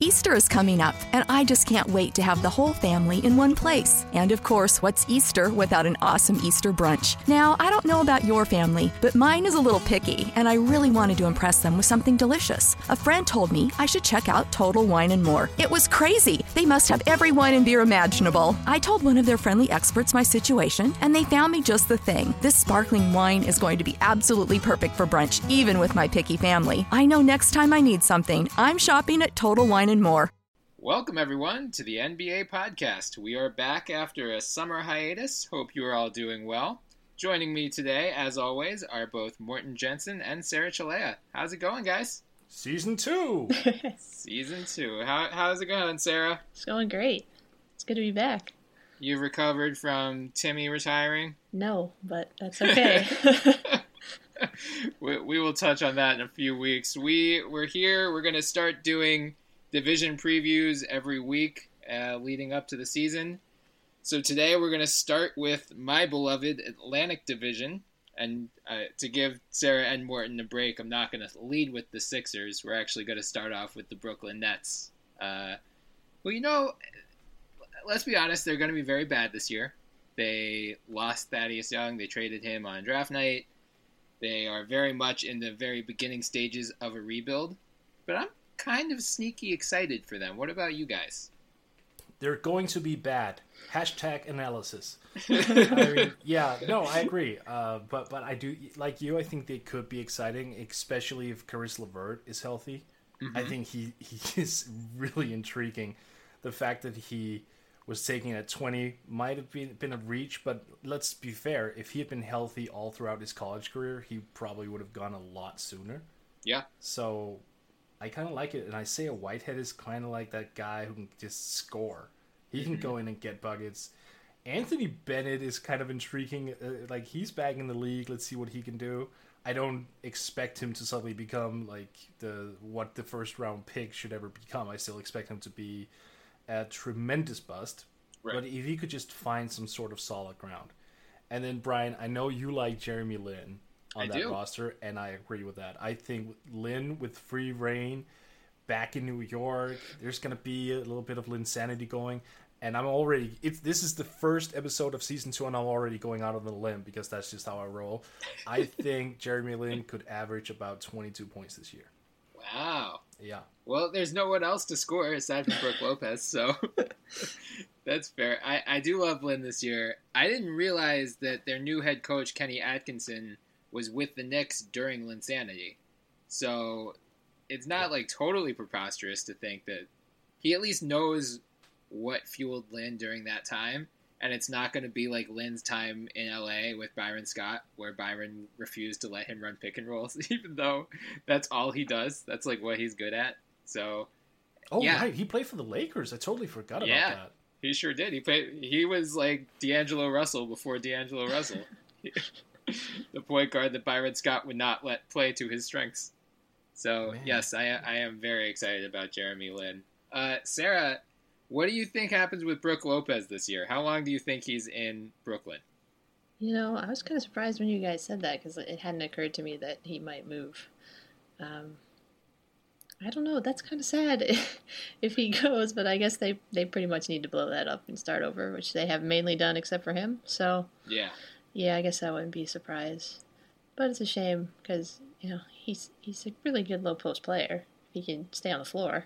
Easter is coming up, and I just can't wait to have the whole family in one place. And of course, what's Easter without an awesome Easter brunch? Now, I don't know about your family, but mine is a little picky, and I really wanted to impress them with something delicious. A friend told me I should check out Total Wine & More. It was crazy. They must have every wine and beer imaginable. I told one of their friendly experts my situation, and they found me just the thing. This sparkling wine is going to be absolutely perfect for brunch, even with my picky family. I know next time I need something, I'm shopping at Total Wine & More. Welcome, everyone, to the NBA podcast. We are back after a summer hiatus. Hope you are all doing well. Joining me today, as always, are both Morton Jensen and Sarah Chalea. How's it going, guys? Season 2! Season 2. How's it going, Sarah? It's going great. It's good to be back. You've recovered from Timmy retiring? No, but that's okay. We will touch on that in a few weeks. We're here. We're going to start doing division previews every week leading up to the season. So today we're going to start with my beloved Atlantic Division. And to give Sarah and Morton a break, I'm not going to lead with the Sixers. We're actually going to start off with the Brooklyn Nets. Well, let's be honest, they're going to be very bad this year. They lost Thaddeus Young. They traded him on draft night. They are very much in the very beginning stages of a rebuild. But I'm kind of sneaky excited for them. What about you guys? They're going to be bad. Hashtag analysis. I agree. But I do, like you, I think they could be exciting, especially if Caris LeVert is healthy. Mm-hmm. I think he is really intriguing. The fact that he was taking it at 20 might have been a reach, but let's be fair. If he had been healthy all throughout his college career, he probably would have gone a lot sooner. Yeah. So I kind of like it, and Isaiah Whitehead is kind of like that guy who can just score. He can go in and get buckets. Anthony Bennett is kind of intriguing. He's back in the league. Let's see what he can do. I don't expect him to suddenly become like what the first round pick should ever become. I still expect him to be a tremendous bust. Right. But if he could just find some sort of solid ground. And then, Brian, I know you like Jeremy Lin on that roster, and I agree with that. I think Lin with free reign back in New York, there's going to be a little bit of Linsanity going. And I'm already, this is the first episode of season 2, and I'm already going out on the limb because that's just how I roll. I think Jeremy Lin could average about 22 points this year. Wow. Yeah. Well, there's no one else to score aside from Brook Lopez, so that's fair. I do love Lin this year. I didn't realize that their new head coach, Kenny Atkinson, was with the Knicks during Linsanity. So it's not totally preposterous to think that he at least knows what fueled Lin during that time, and it's not going to be like Lin's time in LA with Byron Scott, where Byron refused to let him run pick and rolls, even though that's all he does. That's what he's good at. So, right, he played for the Lakers. I totally forgot about that. He sure did. He was like D'Angelo Russell before D'Angelo Russell, the point guard that Byron Scott would not let play to his strengths. So, yes, I am very excited about Jeremy Lin. Sarah, what do you think happens with Brook Lopez this year? How long do you think he's in Brooklyn? I was kind of surprised when you guys said that because it hadn't occurred to me that he might move. I don't know. That's kind of sad if he goes, but I guess they pretty much need to blow that up and start over, which they have mainly done except for him. So, yeah, I guess I wouldn't be surprised. But it's a shame because, he's a really good low post player. He can stay on the floor.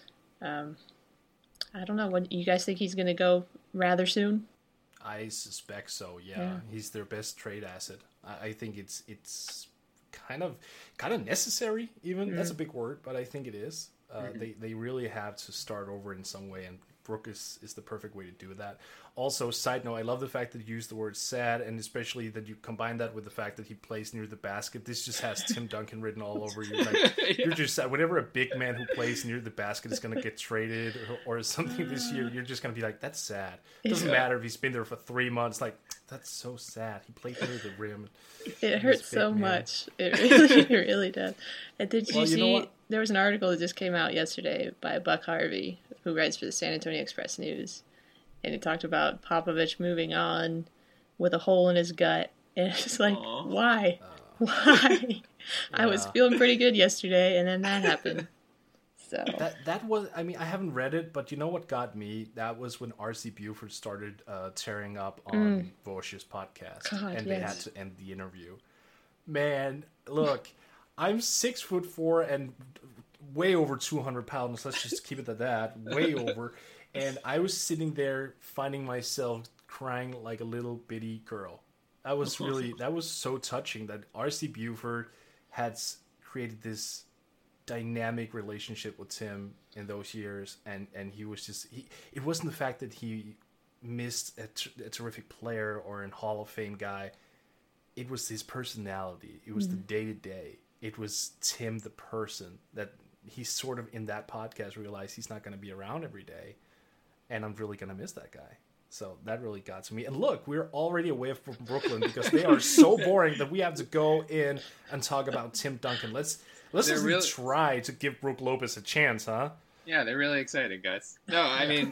I don't know. What you guys think he's going to go rather soon? I suspect so. Yeah. He's their best trade asset. I think it's kind of necessary. Even that's a big word, but I think it is. They really have to start over in some way, and Brook is the perfect way to do that. Also, side note, I love the fact that you use the word sad, and especially that you combine that with the fact that he plays near the basket. This just has Tim Duncan written all over you. You're just sad. Whenever a big man who plays near the basket is going to get traded or something this year, you're just going to be like, that's sad. It doesn't matter if he's been there for 3 months. That's so sad. He played near the rim. It hurts so much. It really does. And did you see, there was an article that just came out yesterday by Buck Harvey, who writes for the San Antonio Express News. And it talked about Popovich moving on with a hole in his gut. And it's like, why? Why? I was feeling pretty good yesterday, and then that happened. So that was, I mean, I haven't read it, but you know what got me? That was when R.C. Buford started tearing up on Wojciech's podcast, and they had to end the interview. Man, look, I'm 6'4" and way over 200 pounds. Let's just keep it at that. Way over. And I was sitting there finding myself crying like a little bitty girl. That was so touching that R.C. Buford had created this dynamic relationship with Tim in those years, and he was just, it wasn't the fact that he missed a terrific player or a Hall of Fame guy. It was his personality. It was the day-to-day. It was Tim the person that he sort of in that podcast realized he's not going to be around every day, and I'm really going to miss that guy. So that really got to me. And look, we're already away from Brooklyn because they are so boring that we have to go in and talk about Tim Duncan. Let's just really try to give Brook Lopez a chance, huh? Yeah, they're really excited, guys. No, I mean,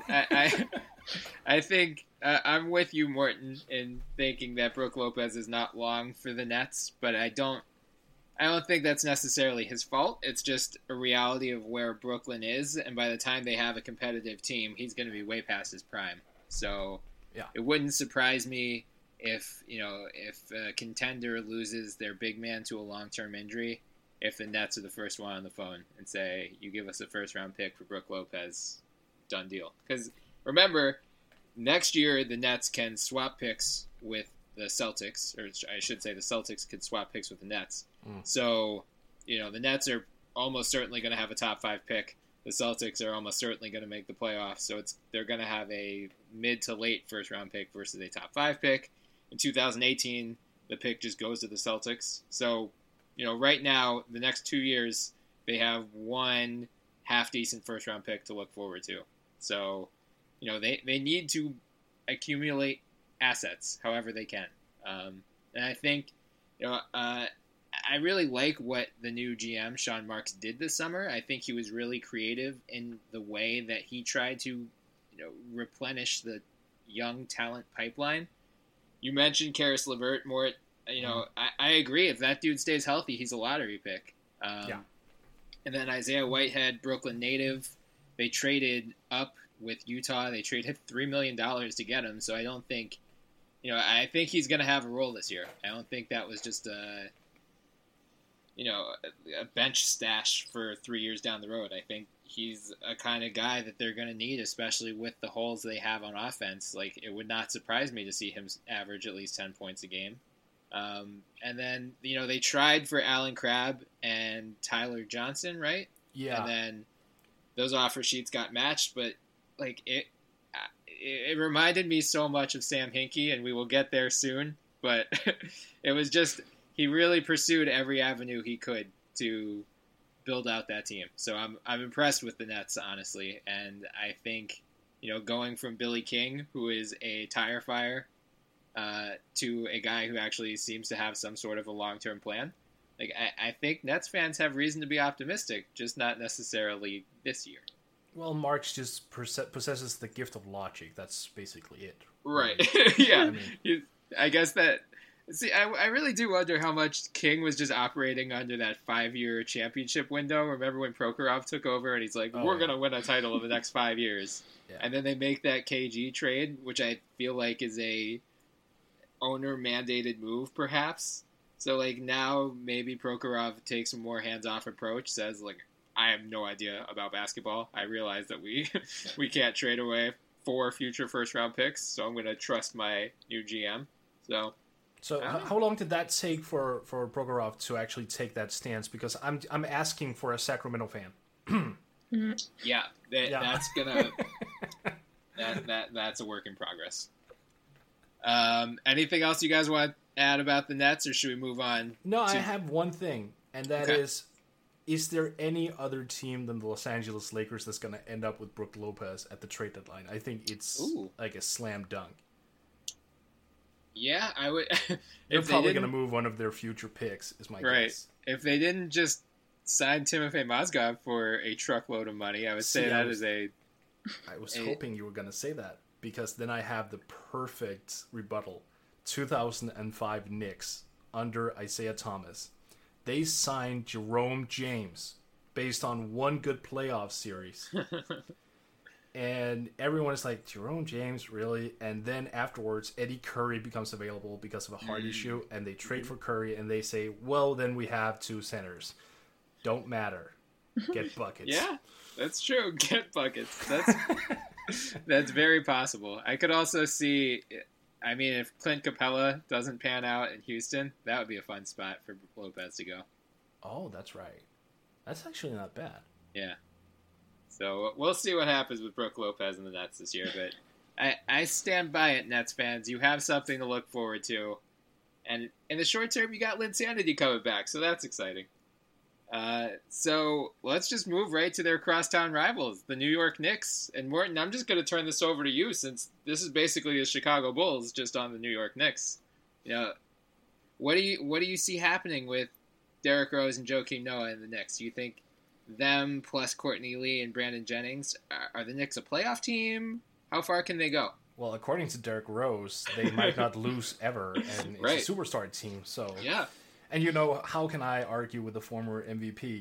I think I'm with you, Morton, in thinking that Brook Lopez is not long for the Nets, but I don't think that's necessarily his fault. It's just a reality of where Brooklyn is, and by the time they have a competitive team, he's going to be way past his prime. So It wouldn't surprise me if a contender loses their big man to a long-term injury, if the Nets are the first one on the phone and say, you give us a first-round pick for Brook Lopez, done deal. Because remember, next year the Nets can swap picks with the Celtics, or I should say the Celtics could swap picks with the Nets. So, the Nets are almost certainly going to have a top 5 pick. The Celtics are almost certainly going to make the playoffs, so they're going to have a mid to late first-round pick versus a top 5 pick. In 2018, the pick just goes to the Celtics. So, right now, the next 2 years, they have one half-decent first-round pick to look forward to. So, they need to accumulate assets however they can. And I think, I really like what the new GM, Sean Marks, did this summer. I think he was really creative in the way that he tried to, replenish the young talent pipeline. You mentioned Karis LeVert, Mort. I agree. If that dude stays healthy, he's a lottery pick. And then Isaiah Whitehead, Brooklyn native. They traded up with Utah. They traded $3 million to get him. So I don't think, I think he's going to have a role this year. I don't think that was just a bench stash for 3 years down the road. I think he's a kind of guy that they're going to need, especially with the holes they have on offense. Like, it would not surprise me to see him average at least 10 points a game. And then, they tried for Alan Crabb and Tyler Johnson, right? Yeah. And then those offer sheets got matched, but like it reminded me so much of Sam Hinkie, and we will get there soon. But it was just, he really pursued every avenue he could to build out that team. So I'm impressed with the Nets, honestly. And I think, going from Billy King, who is a tire fire, to a guy who actually seems to have some sort of a long-term plan. Like, I think Nets fans have reason to be optimistic, just not necessarily this year. Well, Marks just possesses the gift of logic. That's basically it. Right. Yeah. I guess that... See, I really do wonder how much King was just operating under that 5-year championship window. Remember when Prokhorov took over and he's like, we're going to win a title in the next 5 years. Yeah. And then they make that KG trade, which I feel like is a owner-mandated move, perhaps. So, like, now maybe Prokhorov takes a more hands-off approach, says, like, I have no idea about basketball. I realize that we can't trade away 4 future first-round picks, so I'm going to trust my new GM. So how long did that take for Prokhorov to actually take that stance? Because I'm asking for a Sacramento fan. That's gonna that's a work in progress. Anything else you guys want to add about the Nets, or should we move on? No, I have one thing, and that is there any other team than the Los Angeles Lakers that's going to end up with Brook Lopez at the trade deadline? I think it's like a slam dunk. Yeah, I would. They're probably going to move one of their future picks, is my guess. If they didn't just sign Timofey Mozgov for a truckload of money, I would say that is a... I was hoping you were going to say that, because then I have the perfect rebuttal. 2005 Knicks under Isaiah Thomas. They signed Jerome James based on one good playoff series. And everyone is like, Jerome James, really? And then afterwards, Eddie Curry becomes available because of a heart issue, and they trade for Curry, and they say, well, then we have 2 centers. Don't matter. Get buckets. Yeah, that's true. Get buckets. That's very possible. I could also see, I mean, if Clint Capella doesn't pan out in Houston, that would be a fun spot for Lopez to go. Oh, that's right. That's actually not bad. Yeah. So we'll see what happens with Brook Lopez and the Nets this year, but I stand by it, Nets fans. You have something to look forward to. And in the short term, you got Linsanity coming back, so that's exciting. So let's just move right to their crosstown rivals, the New York Knicks. And Morton, I'm just going to turn this over to you, since this is basically the Chicago Bulls just on the New York Knicks. You know, what do you see happening with Derrick Rose and Joakim Noah in the Knicks? Do you think them plus Courtney Lee and Brandon Jennings, are the Knicks a playoff team? How far can they go? Well, according to Derrick Rose, they might not lose ever, and it's a superstar team. So yeah. And how can I argue with the former MVP?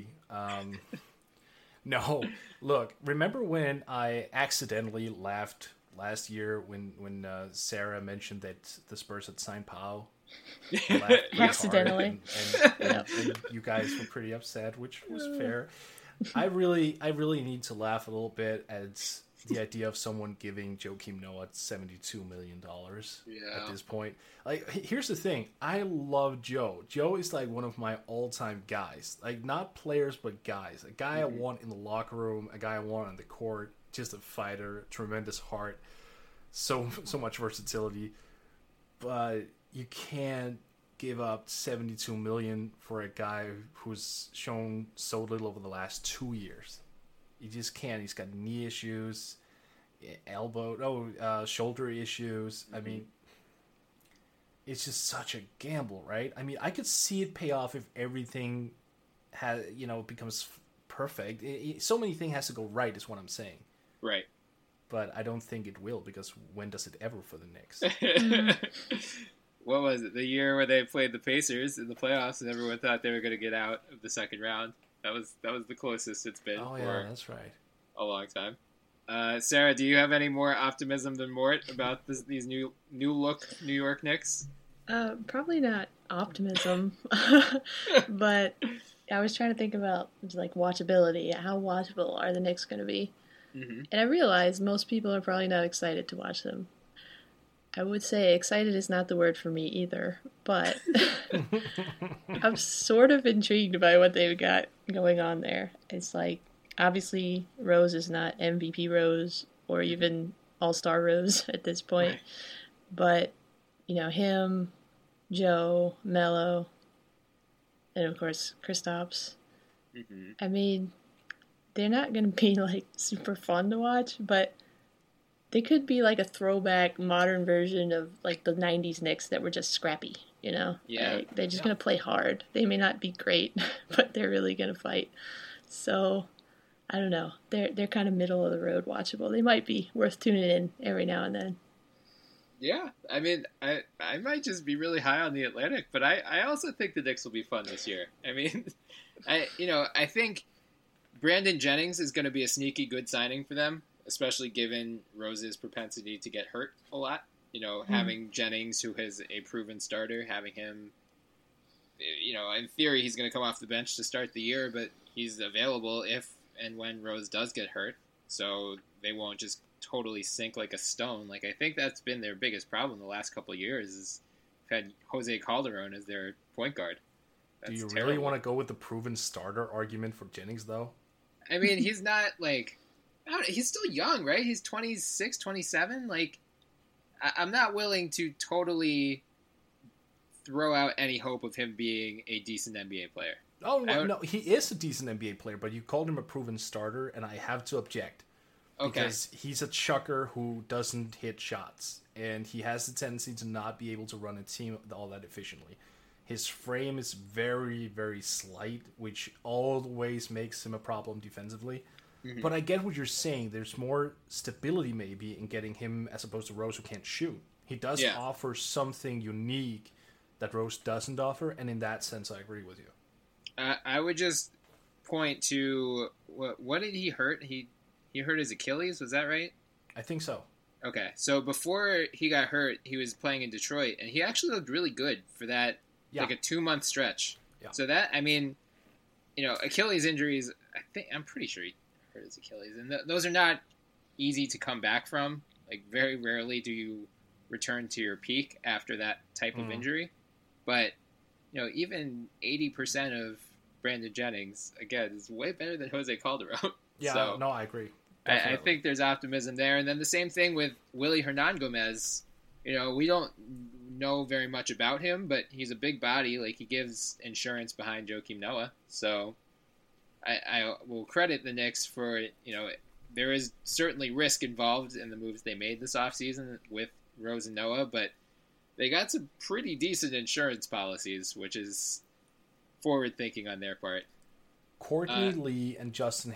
No, look, remember when I accidentally laughed last year when Sarah mentioned that the Spurs had signed Powell? Accidentally. And you guys were pretty upset, which was fair. I really need to laugh a little bit at the idea of someone giving Joakim Noah $72 million at this point. Like, here's the thing. I love Joe. Joe is like one of my all-time guys. Like, not players, but guys. A guy I want in the locker room, a guy I want on the court, just a fighter, tremendous heart, so much versatility. But you can't give up $72 million for a guy who's shown so little over the last 2 years. You just can't. He's got knee issues, shoulder issues. I mean, it's just such a gamble, right? I mean, I could see it pay off if everything becomes perfect. So many things has to go right, is what I'm saying. Right. But I don't think it will, because when does it ever for the Knicks? What was it? The year where they played the Pacers in the playoffs, and everyone thought they were going to get out of the second round. That was the closest it's been. Oh yeah, that's right. A long time. Sarah, do you have any more optimism than Mort about these new look New York Knicks? Probably not optimism, but I was trying to think about like watchability. How watchable are the Knicks going to be? Mm-hmm. And I realized most people are probably not excited to watch them. I would say excited is not the word for me either, but I'm sort of intrigued by what they've got going on there. It's like, obviously, Rose is not MVP Rose or even All-Star Rose at this point. Right. But, him, Joe, Melo, and of course, Kristaps. Mm-hmm. I mean, they're not going to be, like, super fun to watch, but they could be like a throwback modern version of like the 90s Knicks that were just scrappy, Yeah. Like, they're just going to play hard. They may not be great, but they're really going to fight. So, I don't know. They're kind of middle of the road watchable. They might be worth tuning in every now and then. Yeah. I mean, I might just be really high on the Atlantic, but I also think the Knicks will be fun this year. I mean, I think Brandon Jennings is going to be a sneaky good signing for them, especially given Rose's propensity to get hurt a lot. Having Jennings, who is a proven starter, having him, in theory, he's going to come off the bench to start the year, but he's available if and when Rose does get hurt, so they won't just totally sink like a stone. Like, I think that's been their biggest problem the last couple of years, is had Jose Calderon as their point guard. That's Do you terrible. Really want to go with the proven starter argument for Jennings, though? I mean, he's not, like... he's still young, right? He's 26, 27. Like, I'm not willing to totally throw out any hope of him being a decent NBA player. Oh, no, he is a decent NBA player, but you called him a proven starter, and I have to object. Okay. Because he's a chucker who doesn't hit shots, and he has the tendency to not be able to run a team all that efficiently. His frame is very, very slight, which always makes him a problem defensively. Mm-hmm. But I get what you're saying. There's more stability maybe in getting him as opposed to Rose, who can't shoot. He does offer something unique that Rose doesn't offer, and in that sense, I agree with you. I would just point to what did he hurt? He hurt his Achilles. Was that right? I think so. Okay, so before he got hurt, he was playing in Detroit, and he actually looked really good for that, like a 2-month stretch. Yeah. So that, I mean, Achilles injuries, I'm pretty sure he hurt his Achilles, and those are not easy to come back from. Like, very rarely do you return to your peak after that type of injury. But, even 80% of Brandon Jennings, again, is way better than Jose Calderon. Yeah, so, no, I agree. I think there's optimism there. And then the same thing with Willy Hernangomez. We don't know very much about him, but he's a big body. Like, he gives insurance behind Joakim Noah. So I will credit the Knicks for, there is certainly risk involved in the moves they made this offseason with Rose and Noah, but they got some pretty decent insurance policies, which is forward-thinking on their part. Courtney Lee and Justin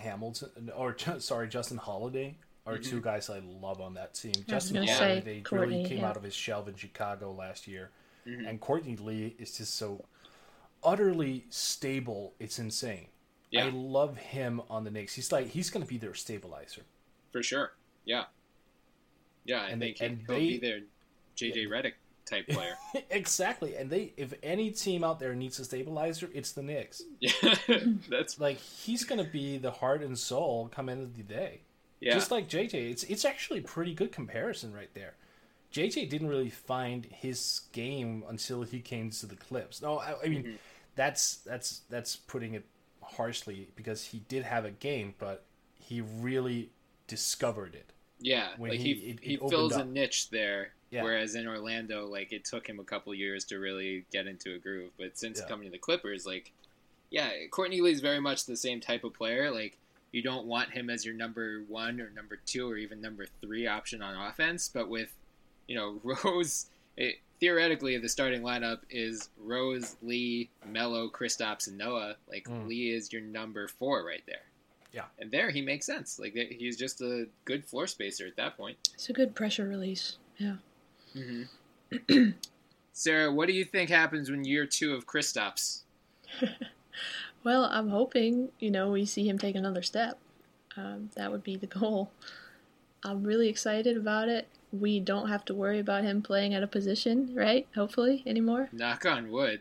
Holiday are two guys I love on that team. Justin Holiday really came out of his shell in Chicago last year, and Courtney Lee is just so utterly stable. It's insane. Yeah. I love him on the Knicks. He's going to be their stabilizer for sure. Yeah, I think he'll be their JJ Redick type player. Exactly. And if any team out there needs a stabilizer, it's the Knicks. Yeah, that's like he's going to be the heart and soul come end of the day. Yeah. Just like JJ, it's actually a pretty good comparison right there. JJ didn't really find his game until he came to the Clips. No, I mean that's putting it harshly because he did have a game, but he really discovered it. Yeah, when he fills a niche there. Yeah. Whereas in Orlando, like, it took him a couple years to really get into a groove. But since coming to the Clippers, Courtney Lee's very much the same type of player. Like, you don't want him as your number 1 or number 2 or even number 3 option on offense. But with, Rose, theoretically, the starting lineup is Rose, Lee, Melo, Kristaps, and Noah. Like, Lee is your number 4 right there. Yeah. And there he makes sense. Like, he's just a good floor spacer at that point. It's a good pressure release. Yeah. Mm-hmm. Sarah, what do you think happens when year 2 of Kristaps? Well, I'm hoping, we see him take another step. That would be the goal. I'm really excited about it. We don't have to worry about him playing at a position, right? Hopefully, anymore. Knock on wood.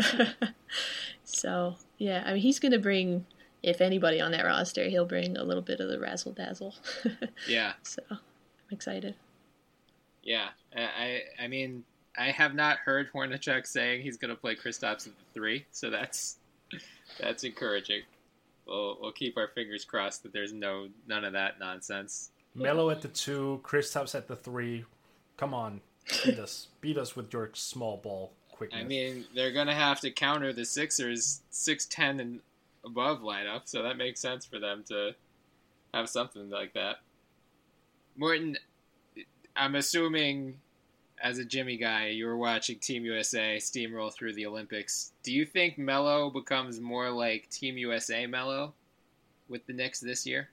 So, yeah, I mean, he's going to bring, if anybody on that roster, he'll bring a little bit of the razzle-dazzle. Yeah. So, I'm excited. Yeah, I mean, I have not heard Hornacek saying he's going to play Kristaps at the 3, so that's encouraging. We'll keep our fingers crossed that there's none of that nonsense. Melo at the 2, Kristaps at the 3. Come on, beat us with your small ball quickness. I mean, they're going to have to counter the Sixers 6'10" and above lineup, so that makes sense for them to have something like that. Morton, I'm assuming, as a Jimmy guy, you were watching Team USA steamroll through the Olympics. Do you think Melo becomes more like Team USA Melo with the Knicks this year?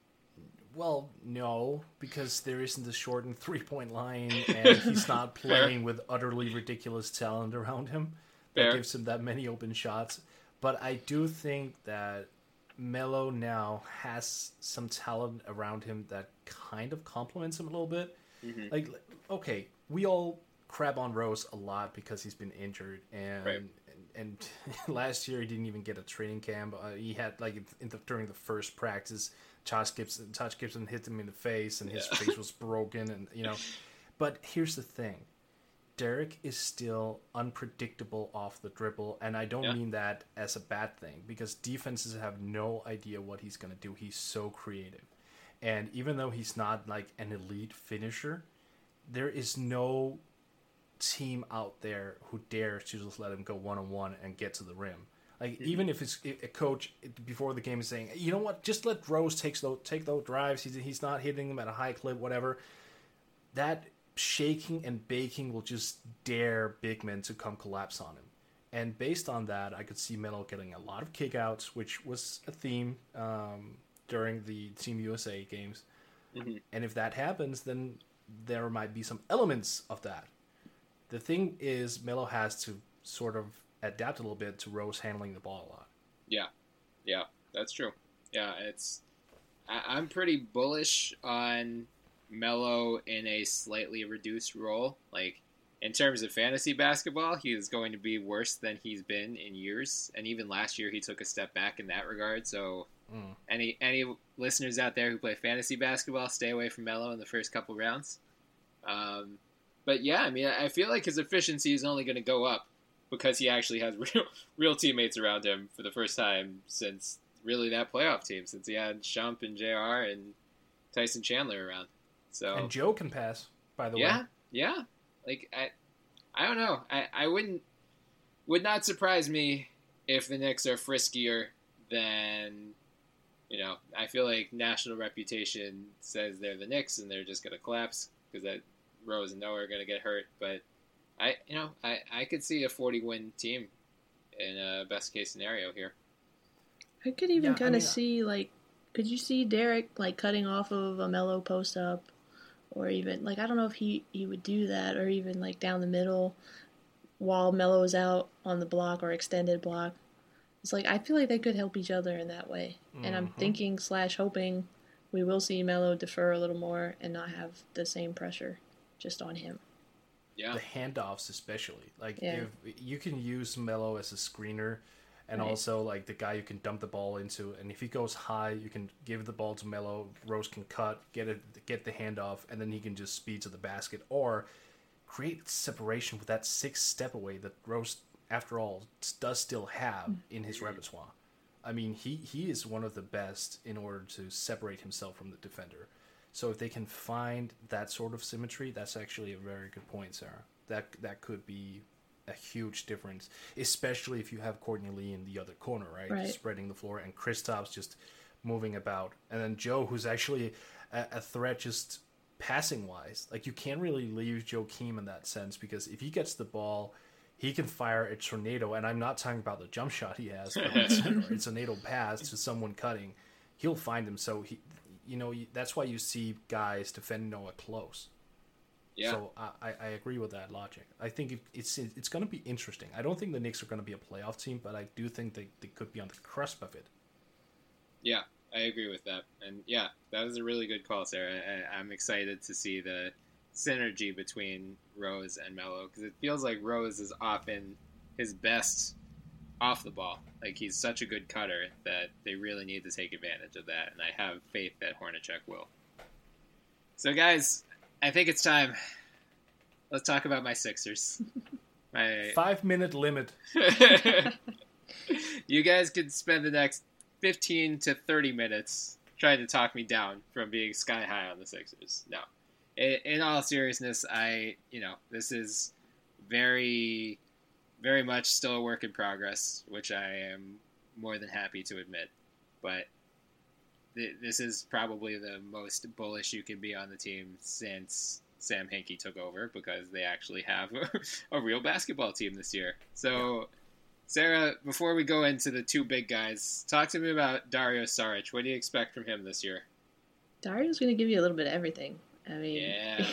Well, no, because there isn't a shortened 3-point line, and he's not playing with utterly ridiculous talent around him that gives him that many open shots. But I do think that Melo now has some talent around him that kind of complements him a little bit. Mm-hmm. Like, okay, we all crap on Rose a lot because he's been injured, and last year he didn't even get a training camp. He had during the first practice, Josh Gibson hit him in the face, and his face was broken, and But here's the thing: Derek is still unpredictable off the dribble, and I don't mean that as a bad thing because defenses have no idea what he's gonna do. He's so creative. And even though he's not like an elite finisher, there is no team out there who dares to just let him go one-on-one and get to the rim. Like, even if it's a coach before the game is saying, you know what, just let Rose take those drives. He's not hitting them at a high clip, whatever. That shaking and baking will just dare big men to come collapse on him. And based on that, I could see Melo getting a lot of kickouts, which was a theme during the Team USA games. Mm-hmm. And if that happens, then there might be some elements of that. The thing is, Melo has to sort of adapt a little bit to Rose handling the ball a lot. Yeah. That's true. Yeah, I'm pretty bullish on Melo in a slightly reduced role. Like, in terms of fantasy basketball, he is going to be worse than he's been in years. And even last year, he took a step back in that regard. So any listeners out there who play fantasy basketball, stay away from Melo in the first couple rounds. But yeah, I mean, I feel like his efficiency is only going to go up because he actually has real teammates around him for the first time since really that playoff team, since he had Shump and JR and Tyson Chandler around. So and Joe can pass, by the way. Yeah. Like, I don't know. I would not surprise me if the Knicks are friskier than, I feel like national reputation says they're the Knicks and they're just going to collapse because that Rose and Noah are going to get hurt. But I could see a 40-win team in a best case scenario here. I could even see, like, could you see Derek, like, cutting off of a Melo post up? Or even, like, I don't know if he would do that, or even, like, down the middle while Melo is out on the block or extended block. It's like, I feel like they could help each other in that way. Mm-hmm. And I'm thinking / hoping we will see Melo defer a little more and not have the same pressure just on him. Yeah. The handoffs especially. Like, if you can use Melo as a screener and also, like, the guy you can dump the ball into. And if he goes high, you can give the ball to Melo. Rose can cut, get the handoff, and then he can just speed to the basket. Or create separation with that 6 step away that Rose, after all, does still have in his repertoire. I mean, he is one of the best in order to separate himself from the defender. So if they can find that sort of symmetry, that's actually a very good point, Sarah. That could be a huge difference, especially if you have Courtney Lee in the other corner, right? Spreading the floor, and Kristaps just moving about, and then Joe, who's actually a threat just passing wise. Like, you can't really leave Joakim in that sense, because if he gets the ball, he can fire a tornado, and I'm not talking about the jump shot he has, but it's a tornado pass to someone cutting. He'll find him. So that's why you see guys defend Noah close. Yeah. So I agree with that logic. I think it's going to be interesting. I don't think the Knicks are going to be a playoff team, but I do think they could be on the cusp of it. Yeah, I agree with that. And yeah, that was a really good call, Sarah. I'm excited to see the synergy between Rose and Melo, because it feels like Rose is often his best off the ball. Like, he's such a good cutter that they really need to take advantage of that, and I have faith that Hornacek will. So, guys, I think it's time. Let's talk about my Sixers. My 5-minute limit. You guys could spend the next 15 to 30 minutes trying to talk me down from being sky high on the Sixers. No. In all seriousness, this is very, very much still a work in progress, which I am more than happy to admit. But this is probably the most bullish you can be on the team since Sam Hinkie took over, because they actually have a real basketball team this year. So, Sarah, before we go into the two big guys, talk to me about Dario Saric. What do you expect from him this year? Dario's going to give you a little bit of everything. I mean,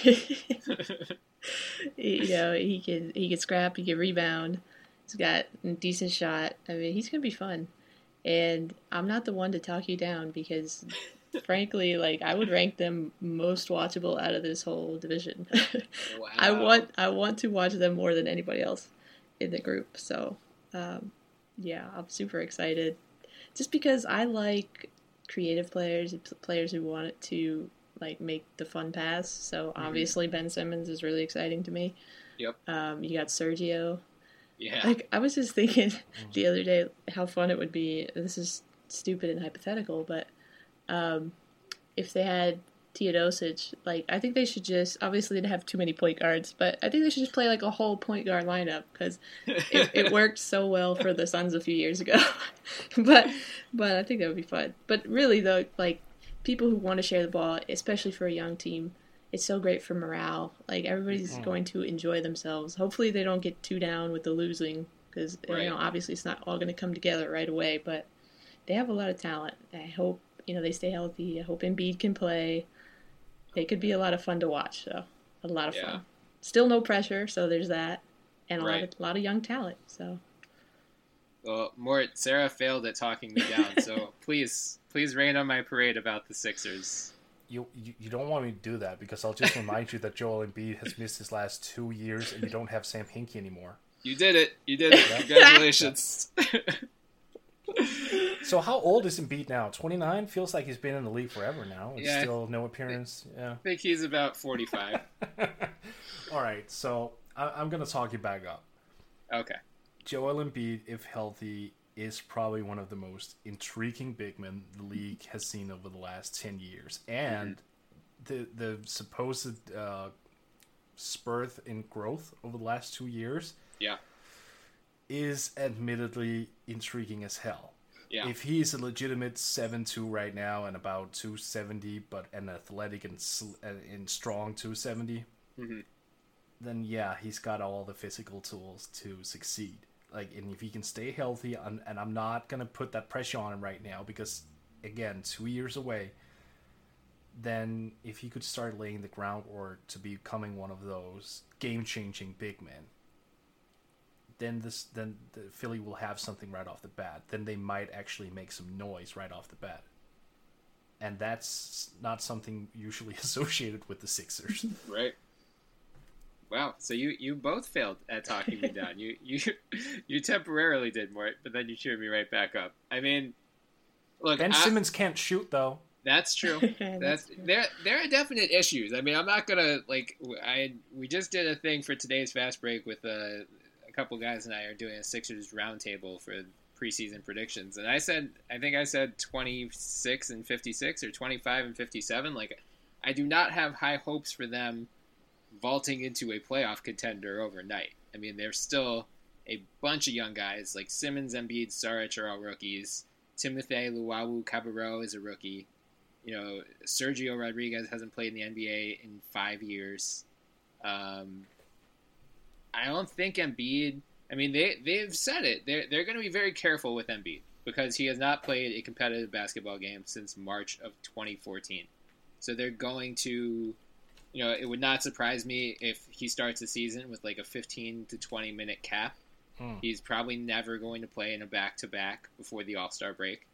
he can scrap, he can rebound. He's got a decent shot. I mean, he's going to be fun. And I'm not the one to talk you down, because, frankly, like, I would rank them most watchable out of this whole division. Wow. I want to watch them more than anybody else in the group. So, I'm super excited. Just because I like creative players who want to, like, make the fun pass. So, obviously, Ben Simmons is really exciting to me. Yep. You got Sergio. Yeah. Like, I was just thinking the other day how fun it would be. This is stupid and hypothetical, but if they had Teodosic, like, I think they should just, obviously they have too many point guards, but I think they should just play like a whole point guard lineup, because it worked so well for the Suns a few years ago. but I think that would be fun. But really, though, like, people who want to share the ball, especially for a young team, it's so great for morale. Like, everybody's going to enjoy themselves. Hopefully they don't get too down with the losing, because obviously it's not all going to come together right away, but they have a lot of talent. I hope they stay healthy. I hope Embiid can play. They could be a lot of fun to watch. So a lot of fun. Still no pressure, so there's that, and a lot of young talent. So Well, Mort, Sarah failed at talking me down, so please rain on my parade about the Sixers. You don't want me to do that because I'll just remind you that Joel Embiid has missed his last 2 years and you don't have Sam Hinkie anymore. You did it. Congratulations. So how old is Embiid now? 29? Feels like he's been in the league forever now. It's still no appearance. I think he's about 45. All right, so I'm going to talk you back up. Okay. Joel Embiid, if healthy, is probably one of the most intriguing big men the league has seen over the last 10 years. And the supposed spurt in growth over the last 2 years is admittedly intriguing as hell. Yeah. If he's a legitimate 7'2" right now and about 270, but an athletic and strong 270, then he's got all the physical tools to succeed. And if he can stay healthy, and I'm not gonna put that pressure on him right now because, again, 2 years away. Then if he could start laying the groundwork to becoming one of those game-changing big men, then the Philly will have something right off the bat. Then they might actually make some noise right off the bat. And that's not something usually associated with the Sixers. Right. Wow. So you both failed at talking me down. You temporarily did, Mort, but then you cheered me right back up. I mean, look, Ben Simmons can't shoot though. That's true. There are definite issues. I mean, I'm not gonna we just did a thing for today's Fast Break with a couple guys and I are doing a Sixers roundtable for preseason predictions, and I think I said 26 and 56 or 25 and 57. Like, I do not have high hopes for them vaulting into a playoff contender overnight. I mean, there's still a bunch of young guys like Simmons, Embiid, Saric are all rookies. Timothy Luwawu-Cabarrot is a rookie. You know, Sergio Rodriguez hasn't played in the NBA in 5 years. I don't think Embiid. I mean, they've said it. They're going to be very careful with Embiid because he has not played a competitive basketball game since March of 2014. So they're going to, it would not surprise me if he starts the season with like a 15 to 20 minute cap. He's probably never going to play in a back-to-back before the All-Star break.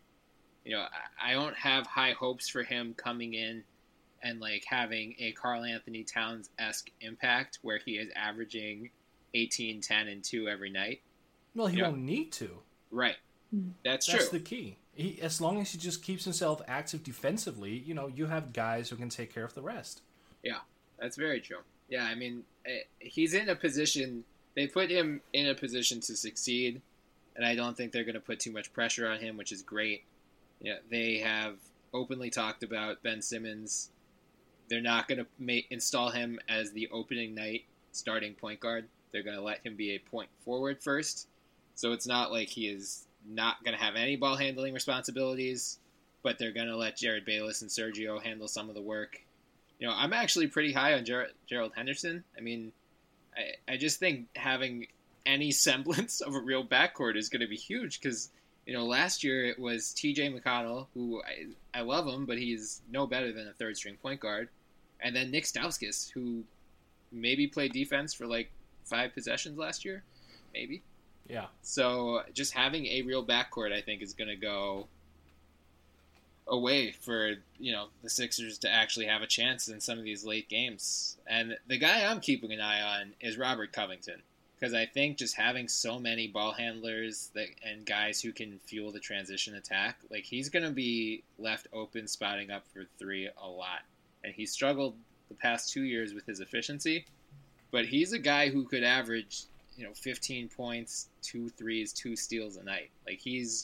I don't have high hopes for him coming in and like having a Karl Anthony Towns-esque impact where he is averaging 18, 10, and 2 every night. Well, he won't need to. Right. That's true. That's the key. As long as he just keeps himself active defensively, you have guys who can take care of the rest. Yeah, that's very true. Yeah, I mean, he's in a position, they put him in a position to succeed, and I don't think they're going to put too much pressure on him, which is great. They have openly talked about Ben Simmons. They're not going to install him as the opening night starting point guard. They're going to let him be a point forward first. So it's not like he is not going to have any ball handling responsibilities, but they're going to let Jared Bayless and Sergio handle some of the work. I'm actually pretty high on Gerald Henderson. I mean, I just think having any semblance of a real backcourt is going to be huge because, last year it was TJ McConnell, who I love him, but he's no better than a third-string point guard. And then Nick Stauskas, who maybe played defense for like 5 possessions last year, maybe. Yeah. So just having a real backcourt, I think, is going to go a way for the Sixers to actually have a chance in some of these late games. And the guy I'm keeping an eye on is Robert Covington, because I think just having so many ball handlers and guys who can fuel the transition attack, like he's going to be left open, spotting up for 3 a lot. And he struggled the past 2 years with his efficiency. But he's a guy who could average, 15 points, 2 threes, 2 steals a night. Like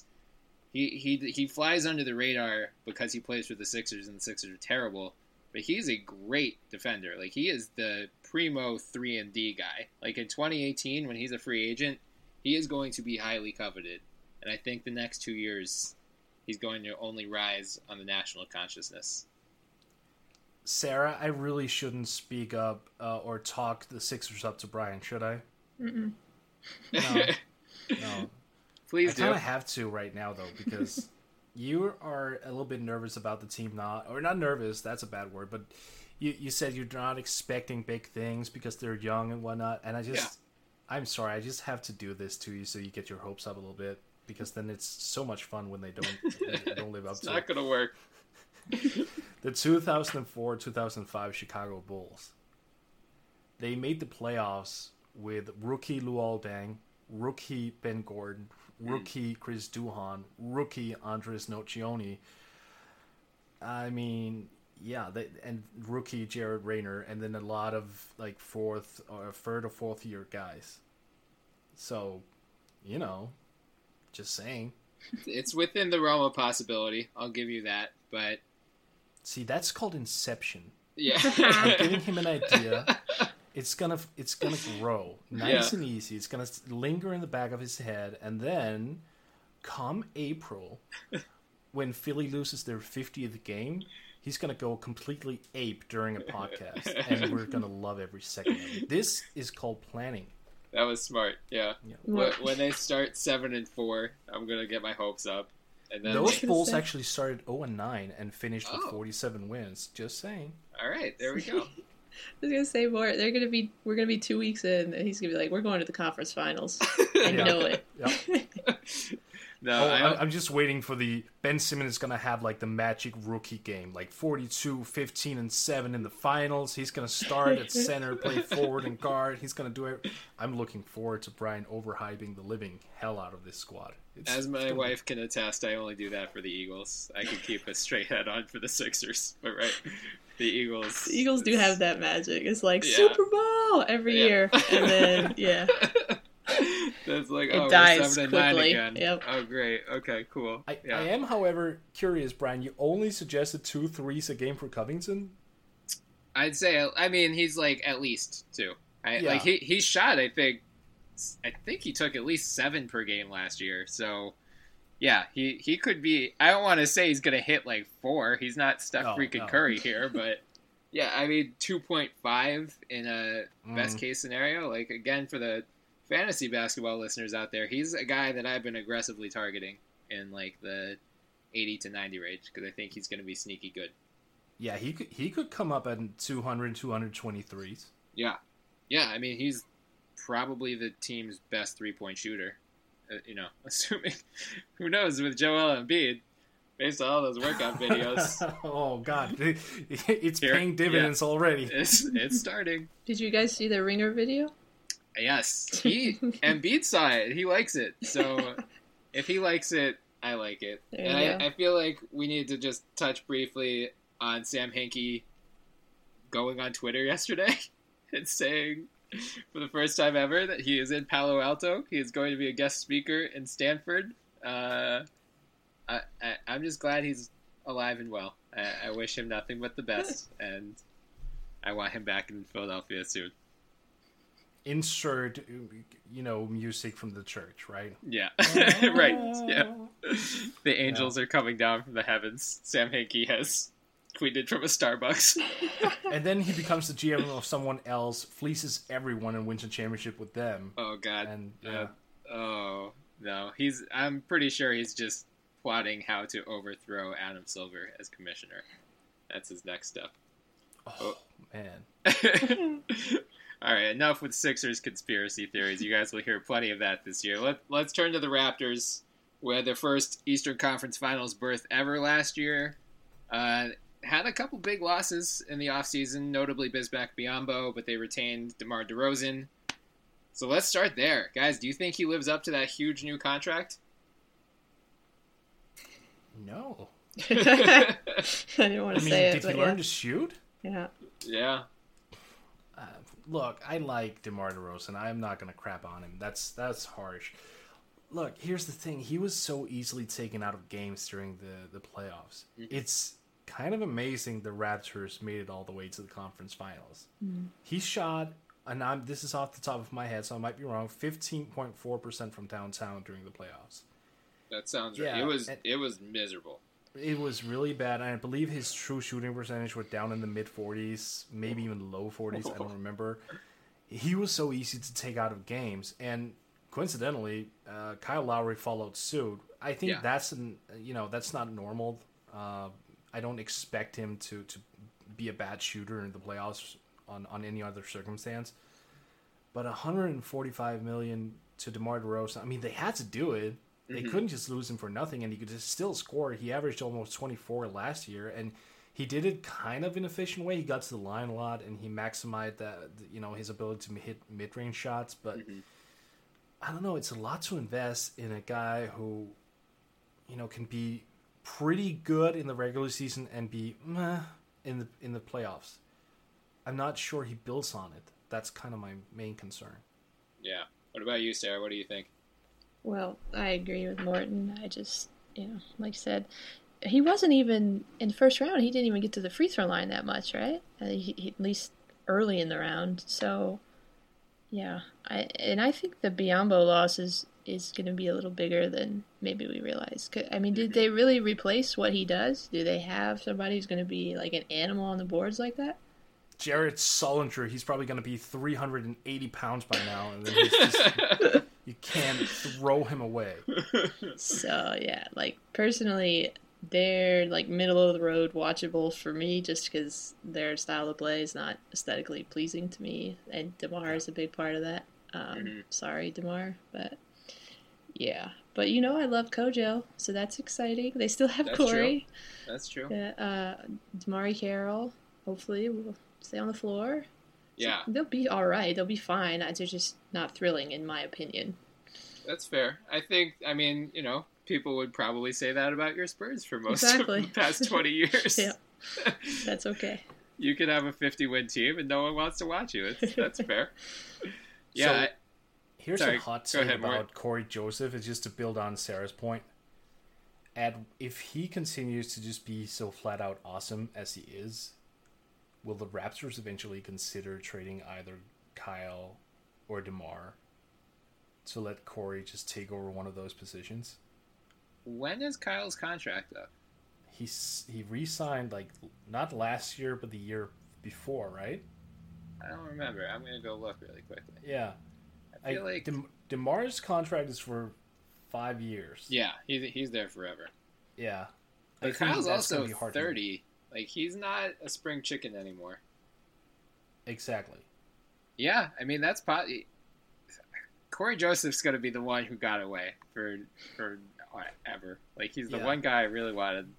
he flies under the radar because he plays for the Sixers and the Sixers are terrible. But he's a great defender. Like he is the primo 3-and-D guy. Like in 2018, when he's a free agent, he is going to be highly coveted. And I think the next 2 years, he's going to only rise on the national consciousness. Sarah, I really shouldn't speak up or talk the Sixers up to Brian, should I? Mm-mm. No. Please do. I kind of have to right now, though, because you are a little bit nervous about the team not nervous, that's a bad word, but you said you're not expecting big things because they're young and whatnot, and I'm sorry, I just have to do this to you so you get your hopes up a little bit. because then it's so much fun when they don't live up to it. It's not going to work. The 2004-2005 Chicago Bulls. They made the playoffs with rookie Luol Deng, rookie Ben Gordon, rookie Chris Duhon, rookie Andres Nocioni. I mean, yeah, and rookie Jared Rayner, and then a lot of like third or fourth year guys. So, just saying. It's within the realm of possibility. I'll give you that, but see, that's called Inception. Yeah, I'm giving him an idea. It's gonna grow nice and easy. It's gonna linger in the back of his head, and then come April, when Philly loses their 50th game, he's gonna go completely ape during a podcast, and we're gonna love every second of it. This is called planning. That was smart. Yeah. When they start 7-4, I'm gonna get my hopes up. And then those Bulls actually started 0-9 and finished with 47 wins. Just saying. All right, there we go. I was gonna say more. We're gonna be 2 weeks in, and he's gonna be like, "We're going to the conference finals." I know it. Yep. No, I'm just waiting for the Ben Simmons is gonna have like the magic rookie game, like 42, 15, and 7 in the finals. He's gonna start at center, play forward and guard. He's gonna do it. I'm looking forward to Brian overhyping the living hell out of this squad. As my wife can attest, I only do that for the Eagles. I can keep a straight head on for the Sixers, but right. The Eagles. The Eagles do have that magic. It's like Super Bowl every year, and then that's like it dies 7-9 quickly. again. Yep. Oh, great. Okay, cool. I am, however, curious, Brian. You only suggested 2 threes a game for Covington. I'd say. I mean, he's like at least 2. Like he shot. I think he took at least 7 per game last year. So. Yeah, he could be. I don't want to say he's going to hit like 4. He's not Steph Curry here, but yeah, I mean 2.5 in a best case scenario. Like again, for the fantasy basketball listeners out there, he's a guy that I've been aggressively targeting in like the 80 to 90 range because I think he's going to be sneaky good. Yeah, he could come up at 200, 223s. Yeah. I mean he's probably the team's best 3-point shooter. Assuming, who knows with Joel Embiid, based on all those workout videos. Oh God, it's paying dividends already. It's starting. Did you guys see the Ringer video? Yes, Embiid saw it. He likes it. So if he likes it, I like it. And I feel like we need to just touch briefly on Sam Hinkie going on Twitter yesterday and saying, for the first time ever, that he is in Palo Alto. He is going to be a guest speaker in Stanford. I'm just glad he's alive and well. I wish him nothing but the best, and I want him back in Philadelphia soon. Insert, music from the church, right? Yeah, right. Yeah, the angels are coming down from the heavens. Sam Hinkie has tweeted from a Starbucks. And then he becomes the GM of someone else, fleeces everyone, and wins a championship with them. Oh God! And oh no, I'm pretty sure he's just plotting how to overthrow Adam Silver as commissioner. That's his next step. Oh man! All right, enough with Sixers conspiracy theories. You guys will hear plenty of that this year. Let's turn to the Raptors, who had their first Eastern Conference Finals berth ever last year. Had a couple big losses in the offseason, notably Bismack Biyombo, but they retained DeMar DeRozan. So let's start there. Guys, do you think he lives up to that huge new contract? No. I didn't want to say it, did he learn to shoot? Yeah. Yeah. Look, I like DeMar DeRozan. I'm not going to crap on him. That's harsh. Look, here's the thing. He was so easily taken out of games during the playoffs. Mm-hmm. It's kind of amazing the Raptors made it all the way to the conference finals. Mm-hmm. He shot, and this is off the top of my head, so I might be wrong, 15.4% from downtown during the playoffs. That sounds right. It was miserable. It was really bad. I believe his true shooting percentage was down in the mid-40s, maybe even low 40s. I don't remember. He was so easy to take out of games, and coincidentally, Kyle Lowry followed suit. I think that's not normal. I don't expect him to be a bad shooter in the playoffs on any other circumstance. But $145 million to DeMar DeRozan. I mean, they had to do it. They couldn't just lose him for nothing, and he could just still score. He averaged almost 24 last year, and he did it kind of in an efficient way. He got to the line a lot, and he maximized his ability to hit mid-range shots. But I don't know. It's a lot to invest in a guy who, can be pretty good in the regular season and be meh in the playoffs. I'm not sure he builds on it. That's kind of my main concern. Yeah. What about you, Sarah? What do you think? Well, I agree with Morton. I just, like I said, he wasn't even in the first round. He didn't even get to the free throw line that much, right? At least early in the round. So, yeah. I think the Biyombo loss is going to be a little bigger than maybe we realize. I mean, did they really replace what he does? Do they have somebody who's going to be like an animal on the boards like that? Jared Sullinger, he's probably going to be 380 pounds by now, and then he's just, you can't throw him away. So, yeah, like, personally, they're, like, middle of the road watchable for me just because their style of play is not aesthetically pleasing to me, and DeMar is a big part of that. Sorry, DeMar, but, yeah. But, I love Kojo, so that's exciting. They still have Corey. That's true. DeMarre Carroll, hopefully, will stay on the floor. Yeah. So they'll be all right. They'll be fine. They're just not thrilling, in my opinion. That's fair. I think, people would probably say that about your Spurs for most of the past 20 years. Yeah. That's okay. You could have a 50-win team and no one wants to watch you. That's fair. Yeah. So, here's a hot take about Corey Joseph, is just to build on Sarah's point. If he continues to just be so flat out awesome as he is, will the Raptors eventually consider trading either Kyle or DeMar to let Corey just take over one of those positions? When is Kyle's contract up? He re-signed, like, not last year, but the year before, right? I don't remember. I'm going to go look really quickly. Yeah. I feel like DeMar's contract is for 5 years. Yeah, he's there forever. Yeah. But Kyle's also 30. Like, he's not a spring chicken anymore. Exactly. Yeah, I mean, that's Corey Joseph's going to be the one who got away for whatever. Like, he's the one guy I really wanted.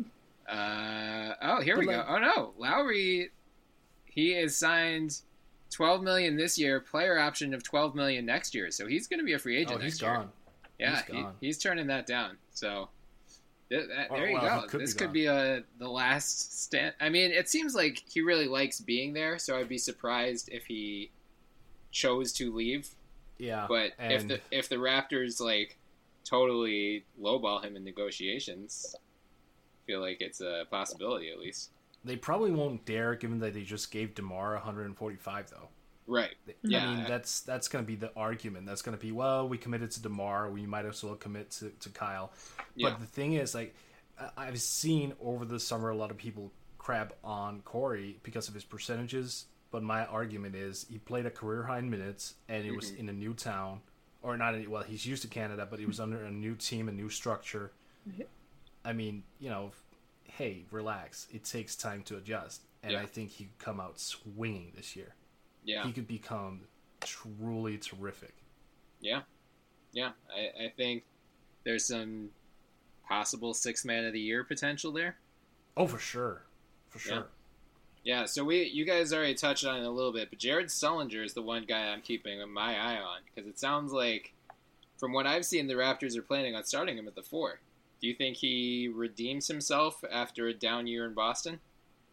Here we go. Oh, no. Lowry, he is signed $12 million this year, player option of $12 million next year. So he's going to be a free agent next year. Gone. Yeah, he's turning that down. So... There you go. This could be the last stand. I mean, it seems like he really likes being there, so I'd be surprised if he chose to leave. Yeah. But if the Raptors like totally lowball him in negotiations, I feel like it's a possibility at least. They probably won't dare, given that they just gave DeMar 145 though. Right. Yeah. I mean, that's going to be the argument. That's going to be, well, we committed to DeMar. We might as well commit to Kyle. But the thing is, like, I've seen over the summer a lot of people crap on Corey because of his percentages. But my argument is he played a career high in minutes, and it was in a new town. Or not, he's used to Canada, but he was under a new team, a new structure. I mean, hey, relax. It takes time to adjust. And I think he could come out swinging this year. Yeah. He could become truly terrific. Yeah. Yeah. I think there's some possible sixth man of the year potential there. Oh, for sure. For sure. Yeah, so you guys already touched on it a little bit, but Jared Sullinger is the one guy I'm keeping my eye on, because it sounds like, from what I've seen, the Raptors are planning on starting him at the 4. Do you think he redeems himself after a down year in Boston?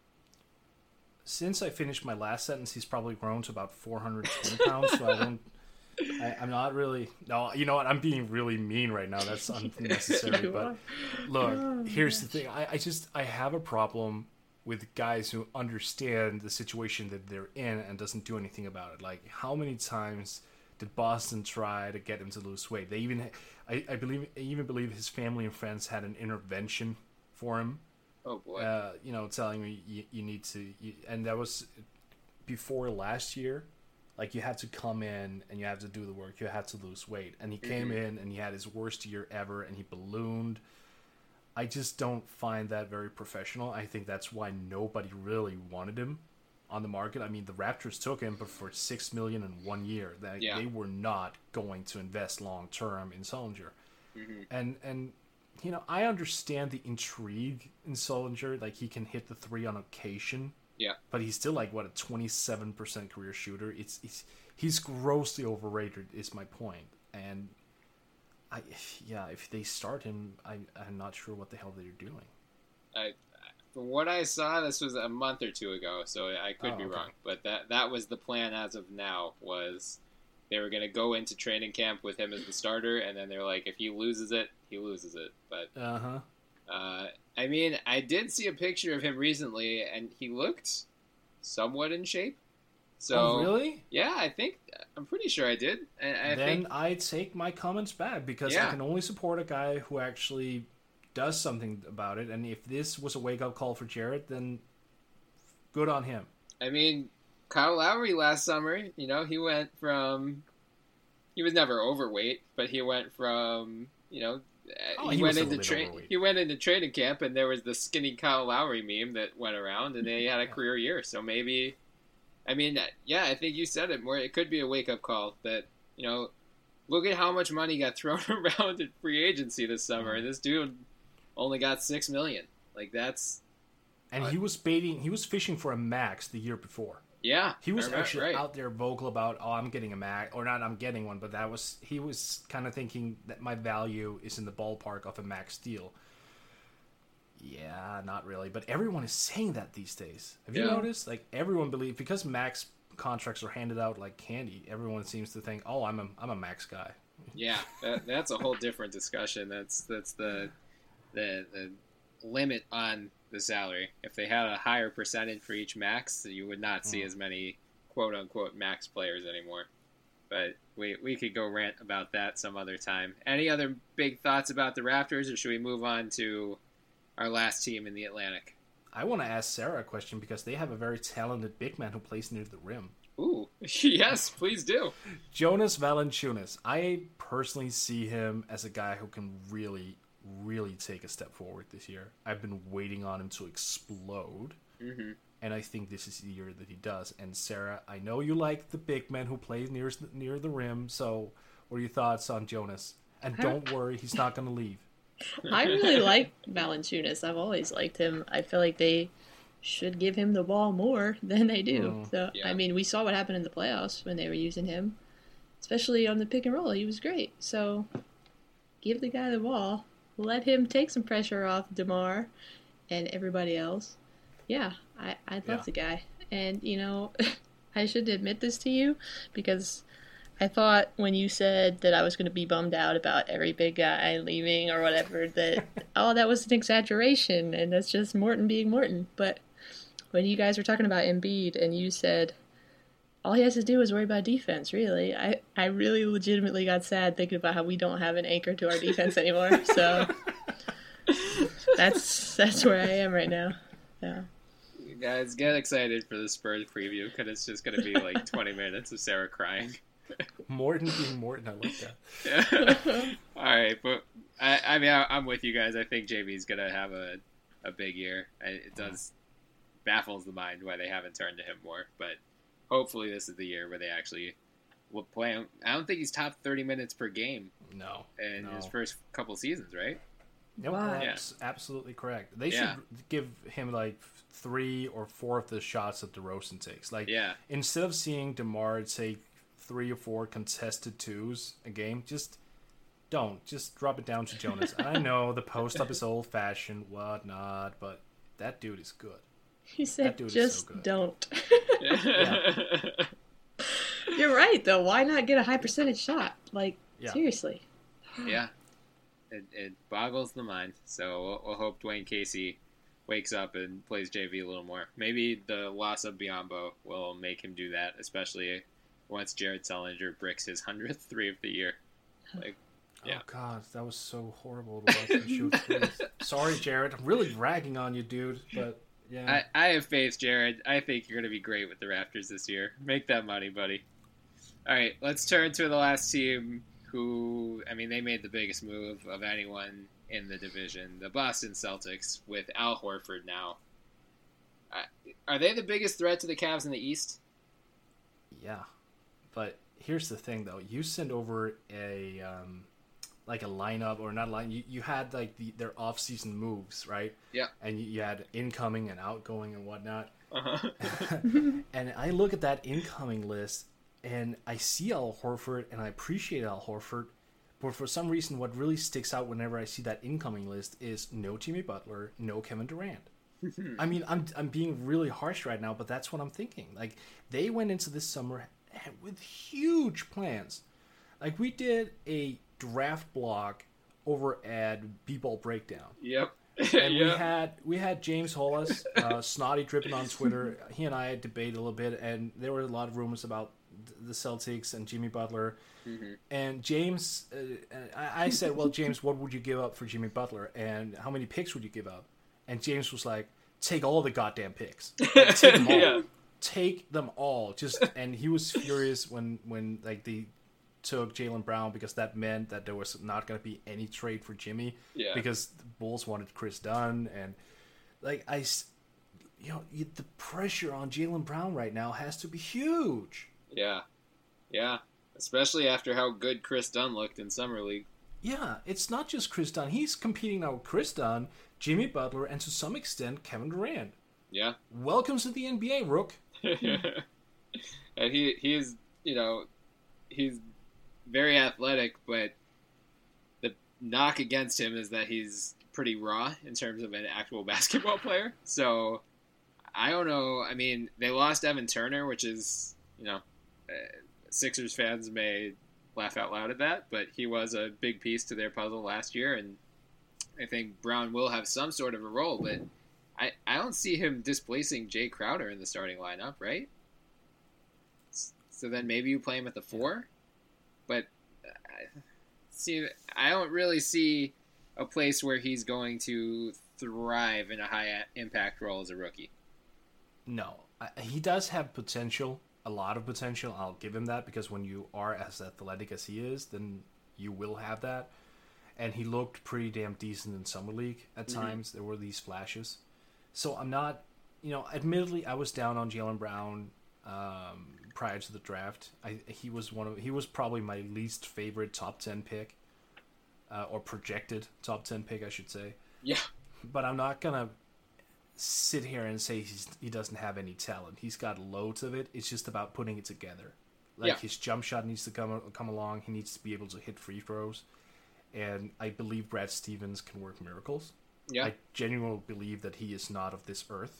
Since I finished my last sentence, he's probably grown to about 420 pounds, so I'm not really... No, you know what? I'm being really mean right now. That's unnecessary. But look, here's the thing. I have a problem with guys who understand the situation that they're in and doesn't do anything about it. Like, how many times did Boston try to get him to lose weight? They even... I even believe his family and friends had an intervention for him. Oh, boy. Telling me you need to... and that was before last year. Like, you had to come in and you had to do the work. You had to lose weight. And he came in and he had his worst year ever and he ballooned. I just don't find that very professional. I think that's why nobody really wanted him on the market. I mean, the Raptors took him, but for $6 million in 1 year. They were not going to invest long-term in Sullinger. And I understand the intrigue in Sullinger. Like, he can hit the three on occasion. Yeah. But he's still, like, what, a 27% career shooter? He's grossly overrated, is my point. And, if they start him, I'm not sure what the hell they're doing. From what I saw, this was a month or two ago, so I could be wrong. But that was the plan as of now, was they were going to go into training camp with him as the starter, and then they're like, if he loses it, he loses it. But I mean, I did see a picture of him recently, and he looked somewhat in shape. So, really? Yeah, I'm pretty sure I did. I take my comments back, because I can only support a guy who actually does something about it. And if this was a wake-up call for Jared, then good on him. I mean, Kyle Lowry last summer, he went from... He was never overweight, but he went from, he went into training camp, and there was the skinny Kyle Lowry meme that went around, and he had a career year. So maybe... I mean, I think you said it more. It could be a wake-up call that, look at how much money got thrown around in free agency this summer, and this dude only got $6 million. Like, that's... And he was fishing for a max the year before. Yeah. He was actually out there vocal about, I'm getting a max, or not I'm getting one, but he was kind of thinking that my value is in the ballpark of a max deal. Yeah, not really. But everyone is saying that these days. Have you noticed? Like, everyone believes, because max contracts are handed out like candy, everyone seems to think, I'm a max guy. Yeah, that's a whole different discussion. That's the limit on the salary. If they had a higher percentage for each max, you would not see as many quote-unquote max players anymore. But we could go rant about that some other time. Any other big thoughts about the Raptors, or should we move on to our last team in the Atlantic? I want to ask Sarah a question, because they have a very talented big man who plays near the rim. Ooh, yes, please do. Jonas Valanciunas. I personally see him as a guy who can really, really take a step forward this year. I've been waiting on him to explode, and I think this is the year that he does. And Sarah, I know you like the big man who plays near the rim, so what are your thoughts on Jonas? And don't worry, he's not going to leave. I really like Valanciunas. I've always liked him. I feel like they should give him the ball more than they do. I mean, we saw what happened in the playoffs when they were using him, especially on the pick and roll. He was great. So give the guy the ball. Let him take some pressure off DeMar and everybody else. Yeah, I love the guy. And, I should admit this to you, because I thought when you said that I was going to be bummed out about every big guy leaving or whatever, that, that was an exaggeration, and that's just Morton being Morton. But when you guys were talking about Embiid, and you said all he has to do is worry about defense, really, I really legitimately got sad thinking about how we don't have an anchor to our defense anymore. So that's where I am right now. Yeah. You guys get excited for the Spurs preview, because it's just going to be like 20 minutes of Sarah crying. Morton being Morton, I like that. Yeah. All right, but I mean, I'm with you guys. I think JV's gonna have a big year. It does baffles the mind why they haven't turned to him more, but hopefully this is the year where they actually will play him. I don't think he's top 30 minutes per game. No, in his first couple seasons, right? Yep, that's absolutely correct. They should give him like 3 or 4 of the shots that DeRozan takes. Like, instead of seeing DeMar take 3 or 4 contested twos a game, just drop it down to Jonas. I know the post up is old fashioned, whatnot, but that dude is good. He said, just don't. You're right, though. Why not get a high percentage shot? Like, seriously. Yeah. It boggles the mind. So we'll hope Dwayne Casey wakes up and plays JV a little more. Maybe the loss of Biyombo will make him do that, especially once Jared Sullinger bricks his 100th 3 of the year. Like, oh God, that was so horrible to watch him shoot. Sorry, Jared. I'm really ragging on you, dude. But yeah, I have faith, Jared. I think you're going to be great with the Raptors this year. Make that money, buddy. All right, let's turn to the last team who, I mean, they made the biggest move of anyone in the division, the Boston Celtics, with Al Horford now. Are they the biggest threat to the Cavs in the East? Yeah. But here's the thing, though. You send over a like a lineup or not line. You had like their off-season moves, right? Yeah. And you had incoming and outgoing and whatnot. Uh-huh. And I look at that incoming list and I see Al Horford and I appreciate Al Horford, but for some reason, what really sticks out whenever I see that incoming list is no Jimmy Butler, no Kevin Durant. I mean, I'm being really harsh right now, but that's what I'm thinking. Like, they went into this summer with huge plans. Like, we did a draft blog over at B-Ball Breakdown. Yep. And we had James Hollis, Snotty dripping on Twitter. He and I debated a little bit, and there were a lot of rumors about the Celtics and Jimmy Butler. Mm-hmm. And James, I said, well, James, what would you give up for Jimmy Butler? And how many picks would you give up? And James was like, take all the goddamn picks. Like, take them all. Yeah. Take them all. And he was furious when like they took Jaylen Brown, because that meant that there was not going to be any trade for Jimmy. Yeah. Because the Bulls wanted Chris Dunn, and like the pressure on Jaylen Brown right now has to be huge. Yeah. Yeah. Especially after how good Chris Dunn looked in Summer League. Yeah, it's not just Chris Dunn. He's competing now with Chris Dunn, Jimmy Butler, and to some extent, Kevin Durant. Yeah. Welcome to the NBA, Rook. And he's very athletic, but the knock against him is that he's pretty raw in terms of an actual basketball player. So, I don't know. I mean, they lost Evan Turner, which is, Sixers fans may laugh out loud at that, but he was a big piece to their puzzle last year, and I think Brown will have some sort of a role, but I don't see him displacing Jay Crowder in the starting lineup, right? So then maybe you play him at the 4, but I don't really see a place where he's going to thrive in a high impact role as a rookie. No, he does have potential. A lot of potential. I'll give him that, because when you are as athletic as he is, then you will have that. And he looked pretty damn decent in Summer League at times. There were these flashes. So I'm not, admittedly, I was down on Jaylen Brown prior to the draft. He was probably my least favorite top 10 pick, or projected top 10 pick, I should say. Yeah. But I'm not gonna sit here and say he doesn't have any talent. He's got loads of it. It's just about putting it together. His jump shot needs to come along. He needs to be able to hit free throws. And I believe Brad Stevens can work miracles. Yeah. I genuinely believe that he is not of this earth.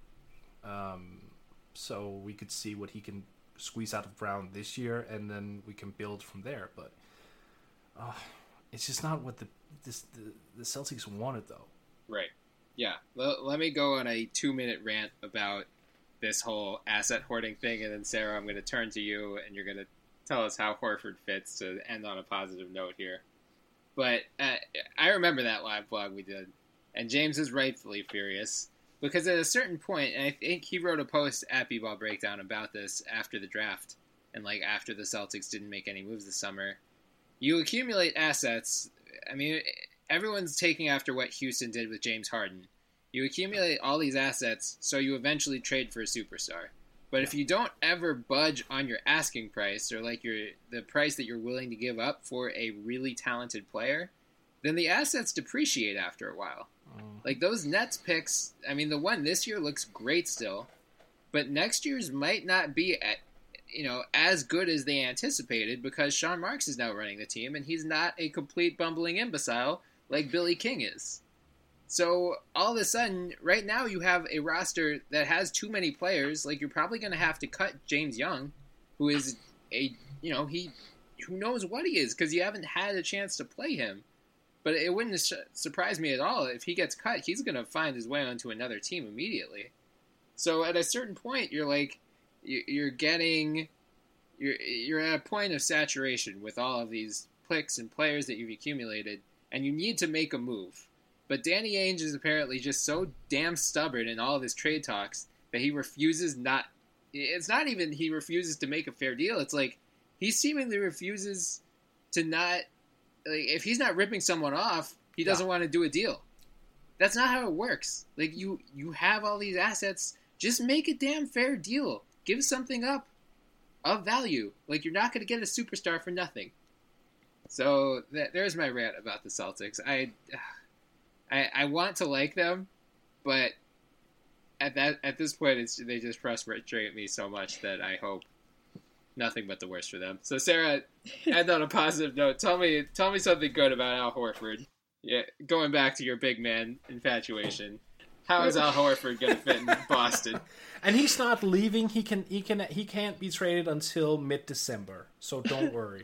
So we could see what he can squeeze out of Brown this year, and then we can build from there. But it's just not what the Celtics wanted, though. Right. Yeah. Let me go on a 2-minute rant about this whole asset hoarding thing, and then Sarah, I'm going to turn to you, and you're going to tell us how Horford fits to end on a positive note here. But I remember that live blog we did, and James is rightfully furious, because at a certain point, and I think he wrote a post at B-Ball Breakdown about this after the draft, and after the Celtics didn't make any moves this summer, you accumulate assets. I mean, everyone's taking after what Houston did with James Harden. You accumulate all these assets, so you eventually trade for a superstar. But if you don't ever budge on your asking price, or the price that you're willing to give up for a really talented player, then the assets depreciate after a while. Like those Nets picks, I mean, the one this year looks great still, but next year's might not be as good as they anticipated, because Sean Marks is now running the team, and he's not a complete bumbling imbecile like Billy King is. So all of a sudden, right now you have a roster that has too many players. Like, you're probably going to have to cut James Young, who is who knows what he is, because you haven't had a chance to play him. But it wouldn't surprise me at all if he gets cut. He's going to find his way onto another team immediately. So at a certain point, you're at a point of saturation with all of these picks and players that you've accumulated, and you need to make a move. But Danny Ainge is apparently just so damn stubborn in all of his trade talks that he refuses it's not even he refuses to make a fair deal. It's like he seemingly refuses to not, if he's not ripping someone off, he doesn't want to do a deal. That's not how it works. Like, you have all these assets, just make a damn fair deal. Give something up of value. Like, you're not going to get a superstar for nothing. So there's my rant about the Celtics. I want to like them, but at this point, they just frustrate me so much that I hope nothing but the worst for them. So Sarah, end on a positive note. Tell me something good about Al Horford. Yeah, going back to your big man infatuation. How is Al Horford going to fit in Boston? And he's not leaving. He can't be traded until mid-December. So don't worry.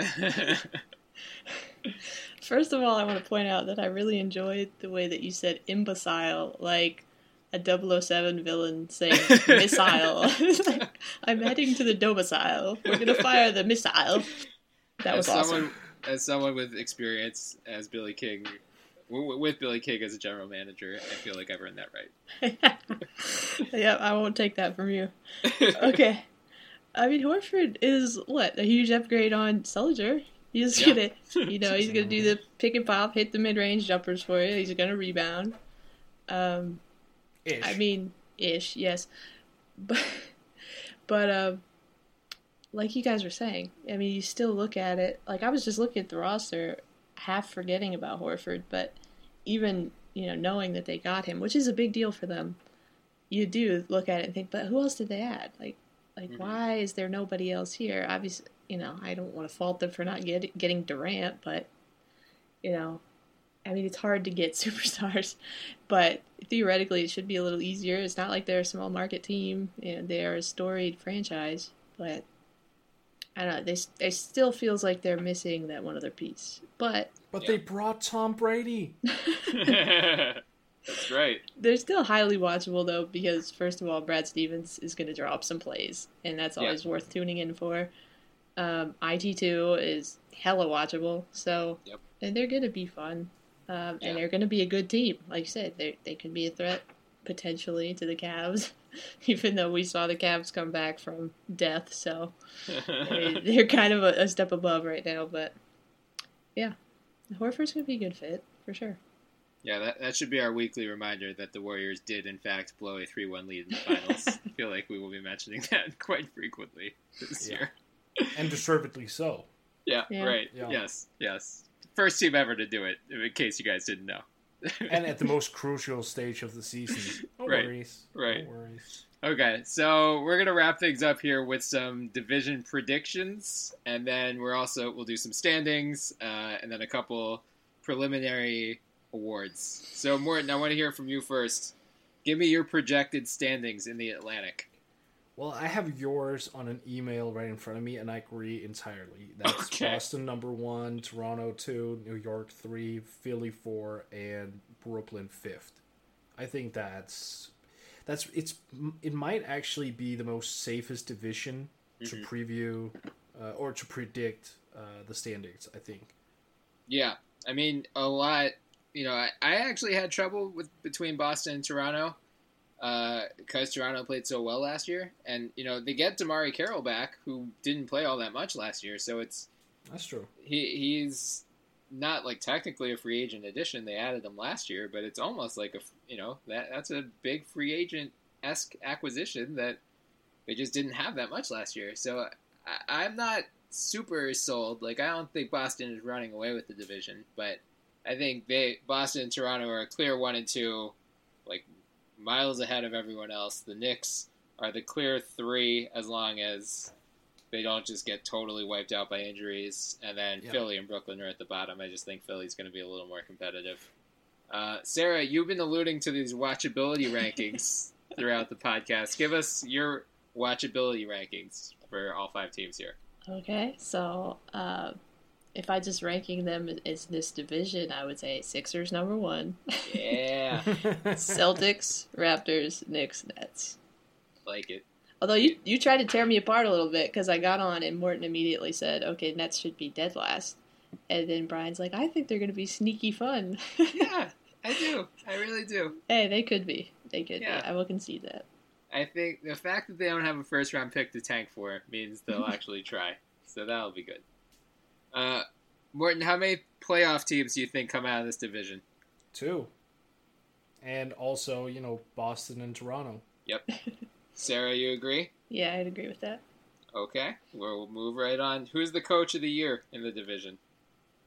First of all, I want to point out that I really enjoyed the way that you said imbecile, like a 007 villain saying missile. I'm heading to the domicile. We're going to fire the missile. That was awesome. As someone with experience as Billy King, with Billy King as a general manager, I feel like I've earned that right. Yeah, I won't take that from you. Okay. I mean, Horford is, a huge upgrade on Sullinger. He's gonna, he's gonna do the pick and pop, hit the mid-range jumpers for you. He's gonna rebound. Ish. I mean, ish, yes. But like you guys were saying, I mean, you still look at it. Like, I was just looking at the roster, half forgetting about Horford, but even, knowing that they got him, which is a big deal for them, you do look at it and think, but who else did they add? Like, why is there nobody else here? Obviously, I don't want to fault them for not getting Durant, but, I mean, it's hard to get superstars, but theoretically it should be a little easier. It's not like they're a small market team, they are a storied franchise, but I don't know, they still feels like they're missing that one other piece. But they brought Tom Brady. That's right. They're still highly watchable, though, because, first of all, Brad Stevens is going to drop some plays, and that's always worth tuning in for. IT2 is hella watchable, so and they're going to be fun, and they're going to be a good team. Like you said, they can be a threat, potentially, to the Cavs, even though we saw the Cavs come back from death, so they're kind of a step above right now, but yeah, Horford's going to be a good fit, for sure. Yeah, that should be our weekly reminder that the Warriors did, in fact, blow a 3-1 lead in the finals. I feel like we will be mentioning that quite frequently this year. And deservedly so. Yeah, right. Yeah. Yes. First team ever to do it, in case you guys didn't know. And at the most crucial stage of the season. No worries. Right. No worries. Okay, so we're going to wrap things up here with some division predictions, and then we'll do some standings, and then a couple preliminary awards. So, Morton, I want to hear from you first. Give me your projected standings in the Atlantic. Well, I have yours on an email right in front of me, and I agree entirely. That's Boston number 1, Toronto 2, New York 3, Philly 4, and Brooklyn 5th. I think it might actually be the most safest division to preview or to predict the standings, I think. Yeah, I mean, a lot. I actually had trouble between Boston and Toronto because Toronto played so well last year. And, they get Damari Carroll back, who didn't play all that much last year. So that's true. He's not, technically a free agent addition. They added him last year, but it's almost like that's a big free agent-esque acquisition that they just didn't have that much last year. So I'm not super sold. I don't think Boston is running away with the division, but I think Boston and Toronto are a clear 1 and 2, miles ahead of everyone else. The Knicks are the clear 3 as long as they don't just get totally wiped out by injuries. And then Philly and Brooklyn are at the bottom. I just think Philly's going to be a little more competitive. Sarah, you've been alluding to these watchability rankings throughout the podcast. Give us your watchability rankings for all 5 teams here. Okay, so if I just ranking them as this division, I would say Sixers number 1. Yeah. Celtics, Raptors, Knicks, Nets. Like it. Although you tried to tear me apart a little bit because I got on and Morton immediately said, okay, Nets should be dead last. And then Brian's like, I think they're going to be sneaky fun. Yeah, I do. I really do. Hey, they could be. They could be. I will concede that. I think the fact that they don't have a first-round pick to tank for means they'll actually try. So that'll be good. Morton, how many playoff teams do you think come out of this division? 2. And also, Boston and Toronto. Yep. Sarah, you agree? Yeah, I'd agree with that. Okay. We'll move right on. Who's the coach of the year in the division?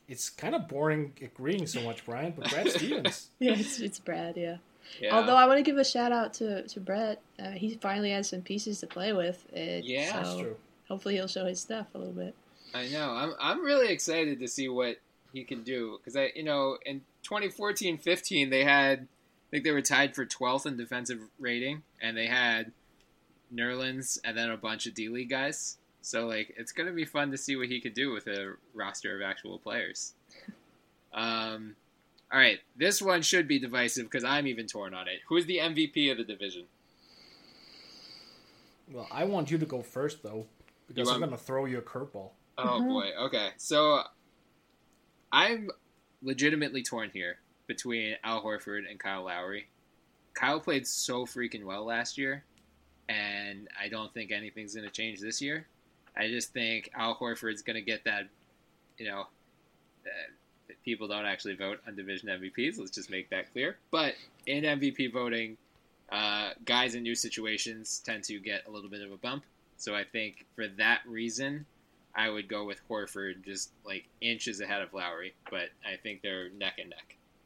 it's kind of boring agreeing so much, Brian, but Brad Stevens. Yeah, it's Brad, yeah. Although I want to give a shout out to Brett. He finally has some pieces to play with. That's true. Hopefully he'll show his stuff a little bit. I know. I'm really excited to see what he can do. Because, in 2014-15, I think they were tied for 12th in defensive rating. And they had Nerlens and then a bunch of D-League guys. So, it's going to be fun to see what he could do with a roster of actual players. All right, this one should be divisive because I'm even torn on it. Who's the MVP of the division? Well, I want you to go first, though, because I'm going to throw you a curveball. Oh, boy. Okay, so I'm legitimately torn here between Al Horford and Kyle Lowry. Kyle played so freaking well last year, and I don't think anything's going to change this year. I just think Al Horford's going to get that, people don't actually vote on division MVPs. Let's just make that clear. But in MVP voting, guys in new situations tend to get a little bit of a bump. So I think for that reason, I would go with Horford just inches ahead of Lowry. But I think they're neck and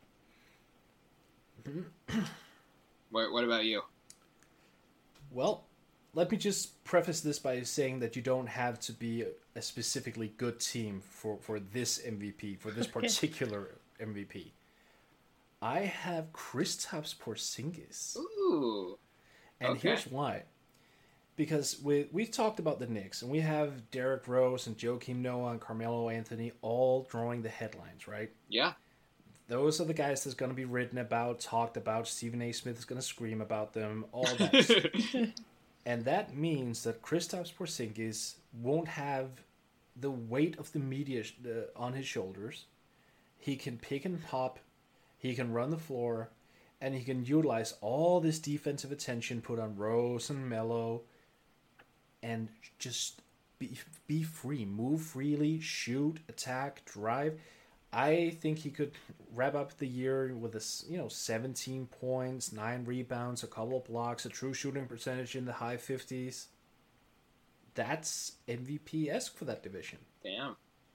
neck. What about you? Well, let me just preface this by saying that you don't have to be a specifically good team for this MVP, for this particular MVP. I have Kristaps Porzingis. Ooh. And here's why. Because we've talked about the Knicks, and we have Derrick Rose and Joakim Noah and Carmelo Anthony all drawing the headlines, right? Yeah. Those are the guys that's going to be written about, talked about. Stephen A. Smith is going to scream about them, all that stuff. And that means that Kristaps Porzingis won't have the weight of the media on his shoulders. He can pick and pop. He can run the floor. And he can utilize all this defensive attention put on Rose and Melo. And just be free. Move freely. Shoot. Attack. Drive. I think he could wrap up the year with 17 points, 9 rebounds, a couple of blocks, a true shooting percentage in the high 50s. That's MVP-esque for that division. Damn.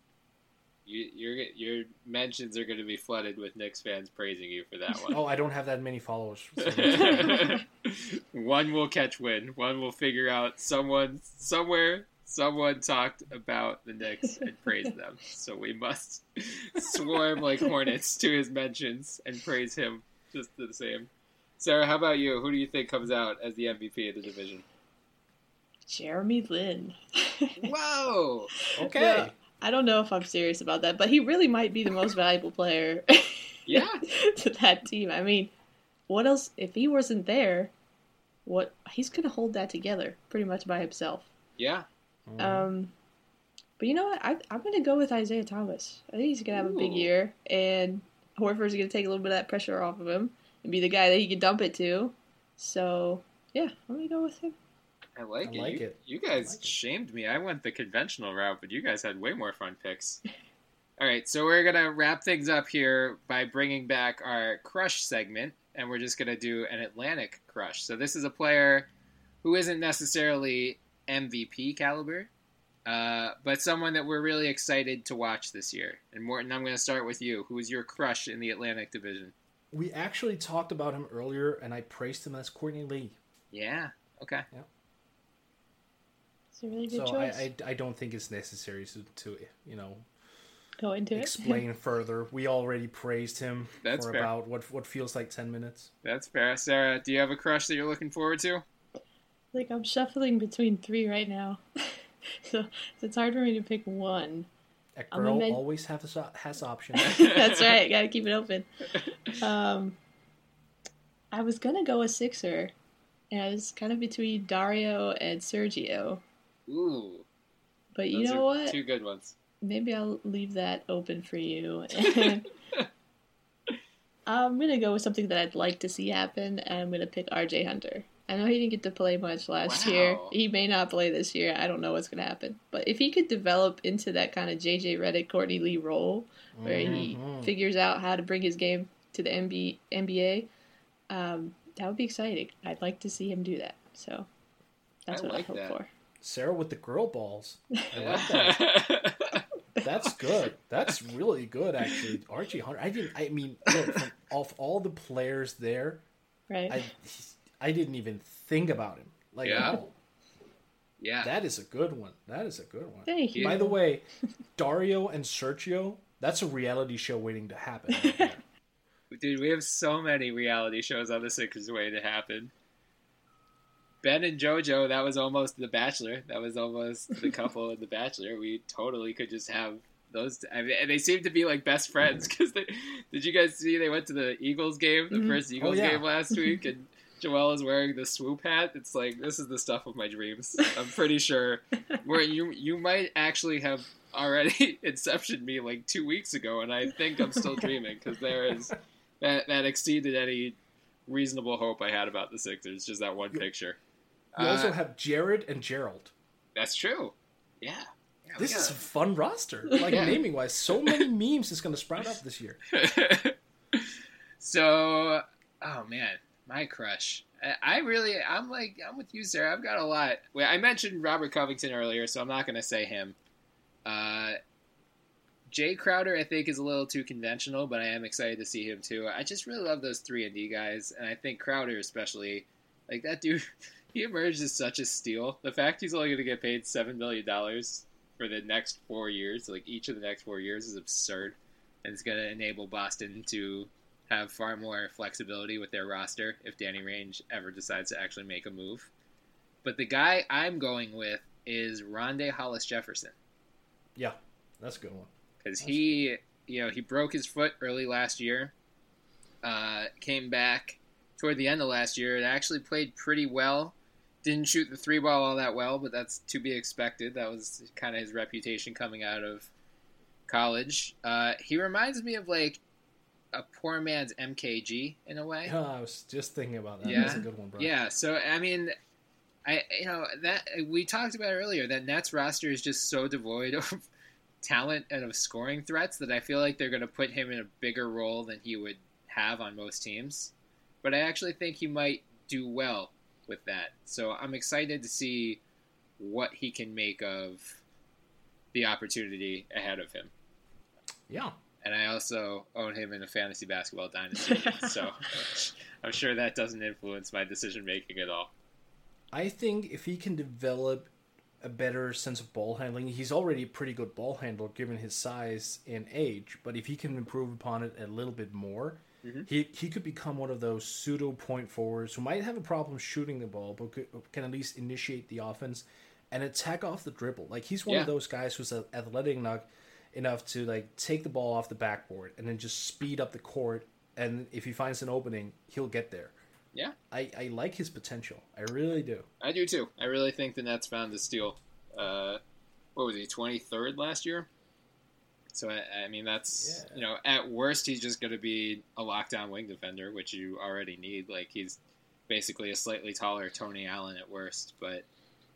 Your mentions are going to be flooded with Knicks fans praising you for that one. Oh, I don't have that many followers. One will catch wind. One will figure out someone talked about the Knicks and praised them. So we must swarm like hornets to his mentions and praise him just the same. Sarah, how about you? Who do you think comes out as the MVP of the division? Jeremy Lin. Whoa! Okay. Yeah, I don't know if I'm serious about that, but he really might be the most valuable player to that team. I mean, what else? If he wasn't there, he's going to hold that together pretty much by himself. Yeah. But you know what? I'm going to go with Isaiah Thomas. I think he's going to have a big year, and Horford's going to take a little bit of that pressure off of him and be the guy that he can dump it to. So, yeah, I'm going to go with him. I like it. You guys shamed me. I went the conventional route, but you guys had way more fun picks. All right, so we're going to wrap things up here by bringing back our crush segment, and we're just going to do an Atlantic crush. So this is a player who isn't necessarily MVP caliber, but someone that we're really excited to watch this year. And Morton, I'm going to start with you. Who is your crush in the Atlantic Division? We actually talked about him earlier, and I praised him as Courtney Lee. Yeah. Okay. Yeah. It's a really good choice. I don't think it's necessary to go into explain further. We already praised him That's for fair. about what feels like 10 minutes. That's fair. Sarah, do you have a crush that you're looking forward to? I'm shuffling between 3 right now. so it's hard for me to pick one. A girl always has options. That's right. Got to keep it open. I was going to go a Sixer, and I was kind of between Dario and Sergio. Ooh. But you know what? 2 good ones. Maybe I'll leave that open for you. I'm going to go with something that I'd like to see happen, and I'm going to pick RJ Hunter. I know he didn't get to play much last year. He may not play this year. I don't know what's going to happen. But if he could develop into that kind of JJ Redick, Courtney Lee role, where he figures out how to bring his game to the NBA, that would be exciting. I'd like to see him do that. So that's what I hope for. Sarah with the girl balls. I like that. That's good. That's really good, actually. Archie Hunter. I mean, look, of all the players there, right? I didn't even think about him. Like, yeah, that is a good one. Thank you. By the way, Dario and Sergio, that's a reality show waiting to happen. Dude, we have so many reality shows on the Sixers waiting to happen. Ben and JoJo, that was almost The Bachelor. That was almost the couple in The Bachelor. We totally could just have those. I mean, and they seem to be like best friends because did you guys see they went to the Eagles game, the first Eagles game last week, and Joel is wearing the swoop hat. It's like, this is the stuff of my dreams. I'm pretty sure where you might actually have already inceptioned me like 2 weeks ago, and I think I'm still dreaming because there is that exceeded any reasonable hope I had about the Sixers. Just that one picture. You also have Jared and Gerald. That's true. Yeah. This is a fun roster. Like, naming wise, so many memes is going to sprout up this year. So, oh man, my crush. I'm with you, Sarah. I've got a lot. Well, I mentioned Robert Covington earlier, so I'm not going to say him. Jay Crowder, I think, is a little too conventional, but I am excited to see him too. I just really love those 3-and-D guys, and I think Crowder especially, like that dude, he emerged as such a steal. The fact he's only going to get paid $7 million for the next 4 years, like each of the next 4 years, is absurd, and it's going to enable Boston to have far more flexibility with their roster if Danny Ainge ever decides to actually make a move. But the guy I'm going with is Rondae Hollis-Jefferson. Yeah, that's a good one. Because he broke his foot early last year, came back toward the end of last year, and actually played pretty well. Didn't shoot the 3-ball all that well, but that's to be expected. That was kind of his reputation coming out of college. He reminds me of like a poor man's MKG in a way. I was just thinking about that. Yeah. That's a good one, bro. Yeah, so I mean, that we talked about earlier, that Nets roster is just so devoid of talent and of scoring threats that I feel like they're going to put him in a bigger role than he would have on most teams. But I actually think he might do well with that. So I'm excited to see what he can make of the opportunity ahead of him. Yeah. And I also own him in a fantasy basketball dynasty, so I'm sure that doesn't influence my decision-making at all. I think if he can develop a better sense of ball handling, he's already a pretty good ball handler given his size and age, but if he can improve upon it a little bit more, he could become one of those pseudo point forwards who might have a problem shooting the ball, but can at least initiate the offense and attack off the dribble. Like, he's one of those guys who's athletic enough to like take the ball off the backboard and then just speed up the court, and if he finds an opening, he'll get there. Yeah. I like his potential. I really do. I do too. I really think the Nets found the steal. What was he, 23rd last year? So, I mean, that's, at worst, he's just going to be a lockdown wing defender, which you already need. Like, he's basically a slightly taller Tony Allen at worst. But,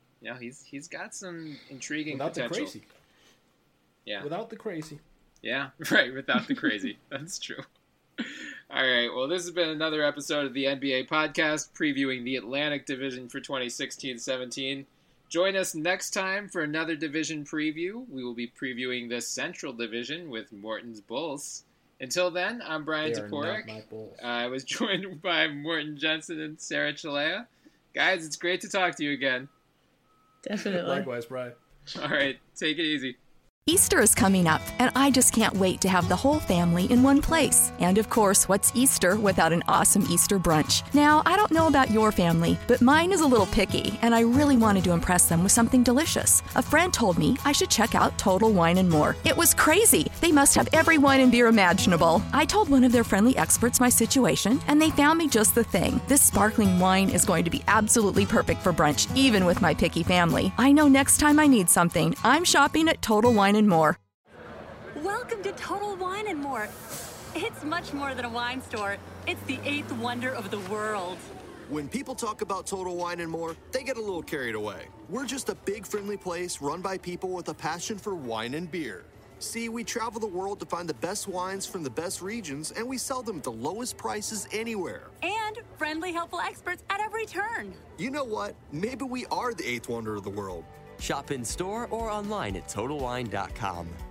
he's got some intriguing potential. Without the crazy. Yeah. Without the crazy. Yeah, right, without the crazy. That's true. All right, well, this has been another episode of the NBA Podcast, previewing the Atlantic Division for 2016-17. Join us next time for another division preview. We will be previewing the Central Division with Morton's Bulls. Until then, I'm Brian Toporek. I was joined by Morton Jensen and Sarah Chalea. Guys, it's great to talk to you again. Definitely. Likewise, Brian. All right, take it easy. Easter is coming up, and I just can't wait to have the whole family in one place. And of course, what's Easter without an awesome Easter brunch? Now, I don't know about your family, but mine is a little picky, and I really wanted to impress them with something delicious. A friend told me I should check out Total Wine & More. It was crazy. They must have every wine and beer imaginable. I told one of their friendly experts my situation, and they found me just the thing. This sparkling wine is going to be absolutely perfect for brunch, even with my picky family. I know next time I need something, I'm shopping at Total Wine & More. Welcome to Total Wine & More. It's much more than a wine store. It's the 8th wonder of the world. When people talk about Total Wine & More, they get a little carried away. We're just a big, friendly place run by people with a passion for wine and beer. See, we travel the world to find the best wines from the best regions, and we sell them at the lowest prices anywhere. And friendly, helpful experts at every turn. You know what? Maybe we are the 8th wonder of the world. Shop in store or online at TotalWine.com.